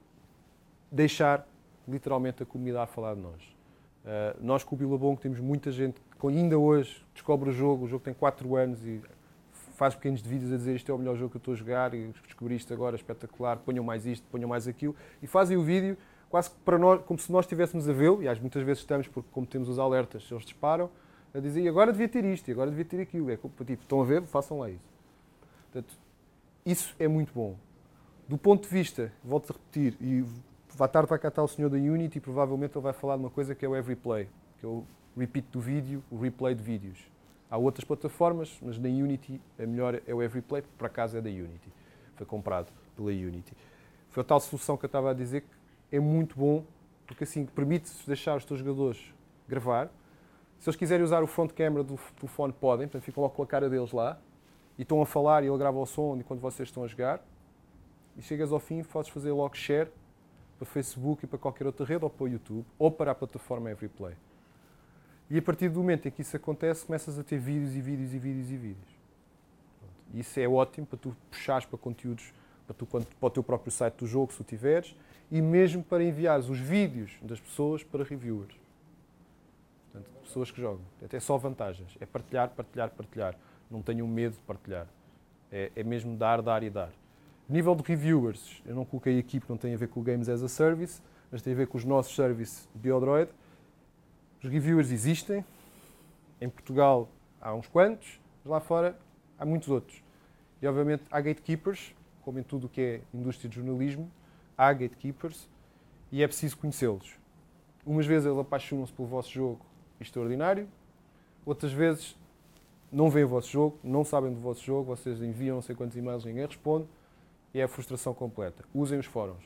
deixar literalmente a comunidade falar de nós. Uh, nós com o Billabong temos muita gente que ainda hoje descobre o jogo, o jogo tem quatro anos e faz pequenos vídeos a dizer isto é o melhor jogo que eu estou a jogar e descobri isto agora, espetacular, ponham mais isto, ponham mais aquilo e fazem o vídeo quase que para nós, como se nós estivéssemos a vê-lo, e às muitas vezes estamos porque como temos os alertas, eles disparam, a dizer e agora devia ter isto, e agora devia ter aquilo, é tipo, estão a ver, façam lá isso. Portanto, isso é muito bom. Do ponto de vista, volto a repetir, e à tarde vai cá estar o senhor da Unity e provavelmente ele vai falar de uma coisa que é o Everyplay, que é o repeat do vídeo, o replay de vídeos. Há outras plataformas, mas na Unity a melhor é o Everyplay, porque por acaso é da Unity. Foi comprado pela Unity. Foi a tal solução que eu estava a dizer que é muito bom, porque assim permite-se deixar os teus jogadores gravar. Se eles quiserem usar o front camera do telefone, podem, portanto ficam logo com a cara deles lá, e estão a falar e ele grava o som enquanto vocês estão a jogar. E chegas ao fim e podes fazer logo share para o Facebook e para qualquer outra rede, ou para o YouTube, ou para a plataforma Everyplay. E a partir do momento em que isso acontece, começas a ter vídeos e vídeos e vídeos e vídeos. E isso é ótimo para tu puxares para conteúdos, para, tu, para o teu próprio site do jogo, se o tiveres, e mesmo para enviares os vídeos das pessoas para reviewers. Portanto, pessoas que jogam. É só vantagens. É partilhar, partilhar, partilhar. Não tenham medo de partilhar. É, é mesmo dar, dar e dar. Nível de reviewers, eu não coloquei aqui porque não tem a ver com o Games as a Service, mas tem a ver com os nossos serviços de Biodroid. Os reviewers existem, em Portugal há uns quantos, mas lá fora há muitos outros. E obviamente há gatekeepers, como em tudo o que é indústria de jornalismo, há gatekeepers e é preciso conhecê-los. Umas vezes eles apaixonam-se pelo vosso jogo extraordinário, outras vezes não veem o vosso jogo, não sabem do vosso jogo, vocês enviam não sei quantos e-mails, ninguém responde, e é a frustração completa. Usem os fóruns.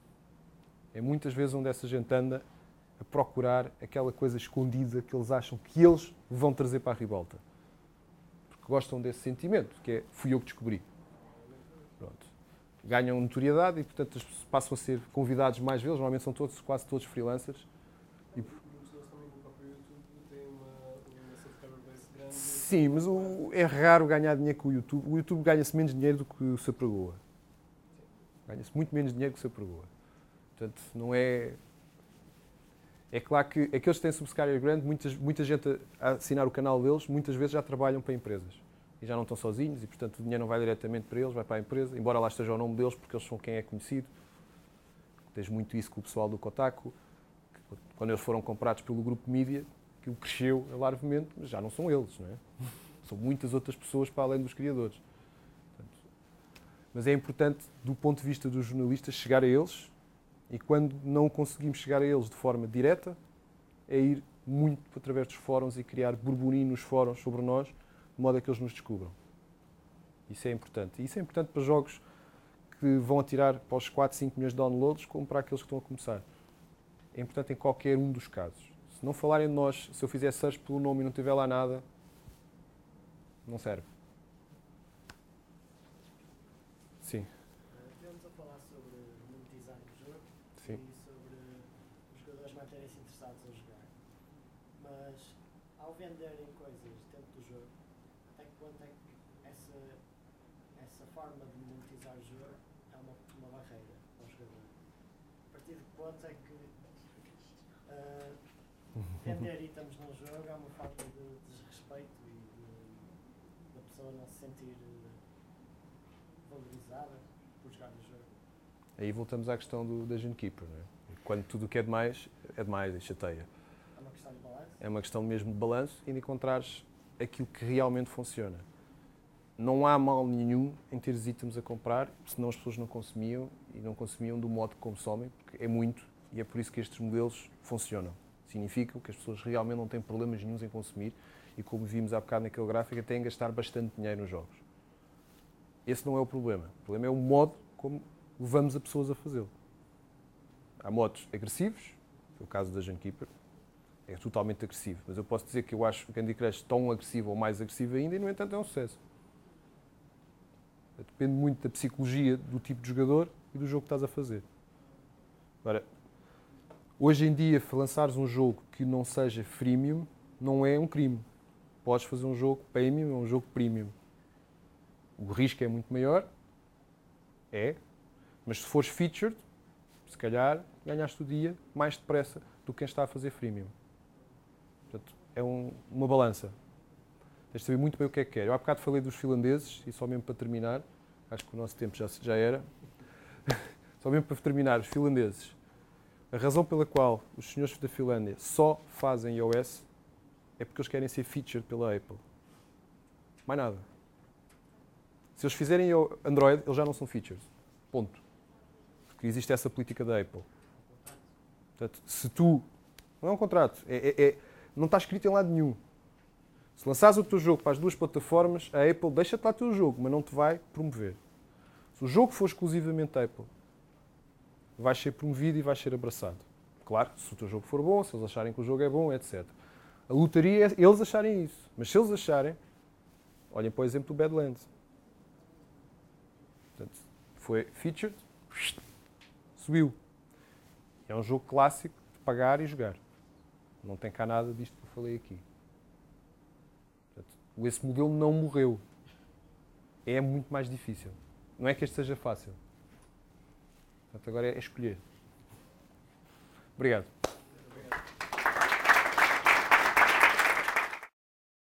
É muitas vezes onde essa gente anda a procurar aquela coisa escondida que eles acham que eles vão trazer para a ribalta. Porque gostam desse sentimento, que é fui eu que descobri. Pronto. ganham notoriedade e, portanto, passam a ser convidados mais vezes. Normalmente são todos, quase todos freelancers. E... Muitos deles também no próprio YouTube têm uma, uma subscriber base grande. Sim, mas o, é raro ganhar dinheiro com o YouTube. O YouTube ganha-se menos dinheiro do que o Sapragoa. Ganha-se muito menos dinheiro que o Sapragoa. Portanto, não é... É claro que aqueles que têm subscriber grande, muitas, muita gente a assinar o canal deles, muitas vezes já trabalham para empresas. E já não estão sozinhos e, portanto, o dinheiro não vai diretamente para eles, vai para a empresa, embora lá esteja o nome deles, porque eles são quem é conhecido. Tens muito isso com o pessoal do Kotaku. Quando eles foram comprados pelo grupo mídia, aquilo cresceu largamente, mas já não são eles, não é? São muitas outras pessoas para além dos criadores. Portanto, mas é importante, do ponto de vista dos jornalistas, chegar a eles, e quando não conseguimos chegar a eles de forma direta, é ir muito através dos fóruns e criar burburinho nos fóruns sobre nós, de modo a que eles nos descubram. Isso é importante. E isso é importante para jogos que vão atirar para os quatro, cinco milhões de downloads, como para aqueles que estão a começar. É importante em qualquer um dos casos. Se não falarem de nós, se eu fizer search pelo nome e não tiver lá nada, não serve. Sim. Estivemos a falar sobre monetizar o jogo. Sim. E sobre os jogadores manterem-se interessados a jogar. Mas, ao venderem coisas dentro do jogo, até que ponto é que essa, essa forma de monetizar o jogo é uma, uma barreira para o jogador? A partir de que ponto é que uh, vender itens num jogo é uma falta de desrespeito e de, da pessoa não se sentir valorizada por jogar o jogo? Aí voltamos à questão do, da Gamekeeper, não é? Quando tudo o que é demais, é demais e chateia. É uma questão de balanço? É uma questão mesmo de balanço e de encontrares aquilo que realmente funciona. Não há mal nenhum em teres itens a comprar, senão as pessoas não consumiam e não consumiam do modo que consomem, porque é muito e é por isso que estes modelos funcionam. Significa que as pessoas realmente não têm problemas nenhuns em consumir e, como vimos há bocado naquele gráfico, têm a gastar bastante dinheiro nos jogos. Esse não é o problema. O problema é o modo como levamos as pessoas a fazê-lo. Há modos agressivos, que é o caso da Gamekeeper, é totalmente agressivo, mas eu posso dizer que eu acho o Candy Crush tão agressivo ou mais agressivo ainda e, no entanto, é um sucesso. Depende muito da psicologia do tipo de jogador e do jogo que estás a fazer. Agora, hoje em dia, lançares um jogo que não seja freemium não é um crime. Podes fazer um jogo premium ou um jogo premium. O risco é muito maior, é, mas se fores featured, se calhar ganhaste o dia mais depressa do que quem está a fazer freemium. Portanto, é um, uma balança. Tens de saber muito bem o que é que quer. Eu há bocado falei dos finlandeses, e só mesmo para terminar, acho que o nosso tempo já, já era, só mesmo para terminar, os finlandeses. A razão pela qual os senhores da Finlândia só fazem iOS é porque eles querem ser featured pela Apple. Mais nada. Se eles fizerem Android, eles já não são featured. Ponto. Porque existe essa política da Apple. Portanto, se tu... Não é um contrato. É, é, é, não está escrito em lado nenhum. Se lançares o teu jogo para as duas plataformas, a Apple deixa-te lá o teu jogo, mas não te vai promover. Se o jogo for exclusivamente Apple, vais ser promovido e vais ser abraçado. Claro, se o teu jogo for bom, se eles acharem que o jogo é bom, etcétera. A lotaria é eles acharem isso. Mas se eles acharem, olhem para o exemplo do Badlands. Portanto, foi featured, subiu. É um jogo clássico de pagar e jogar. Não tem cá nada disto que eu falei aqui. Portanto, esse modelo não morreu. É muito mais difícil. Não é que este seja fácil. Portanto, agora é escolher. Obrigado.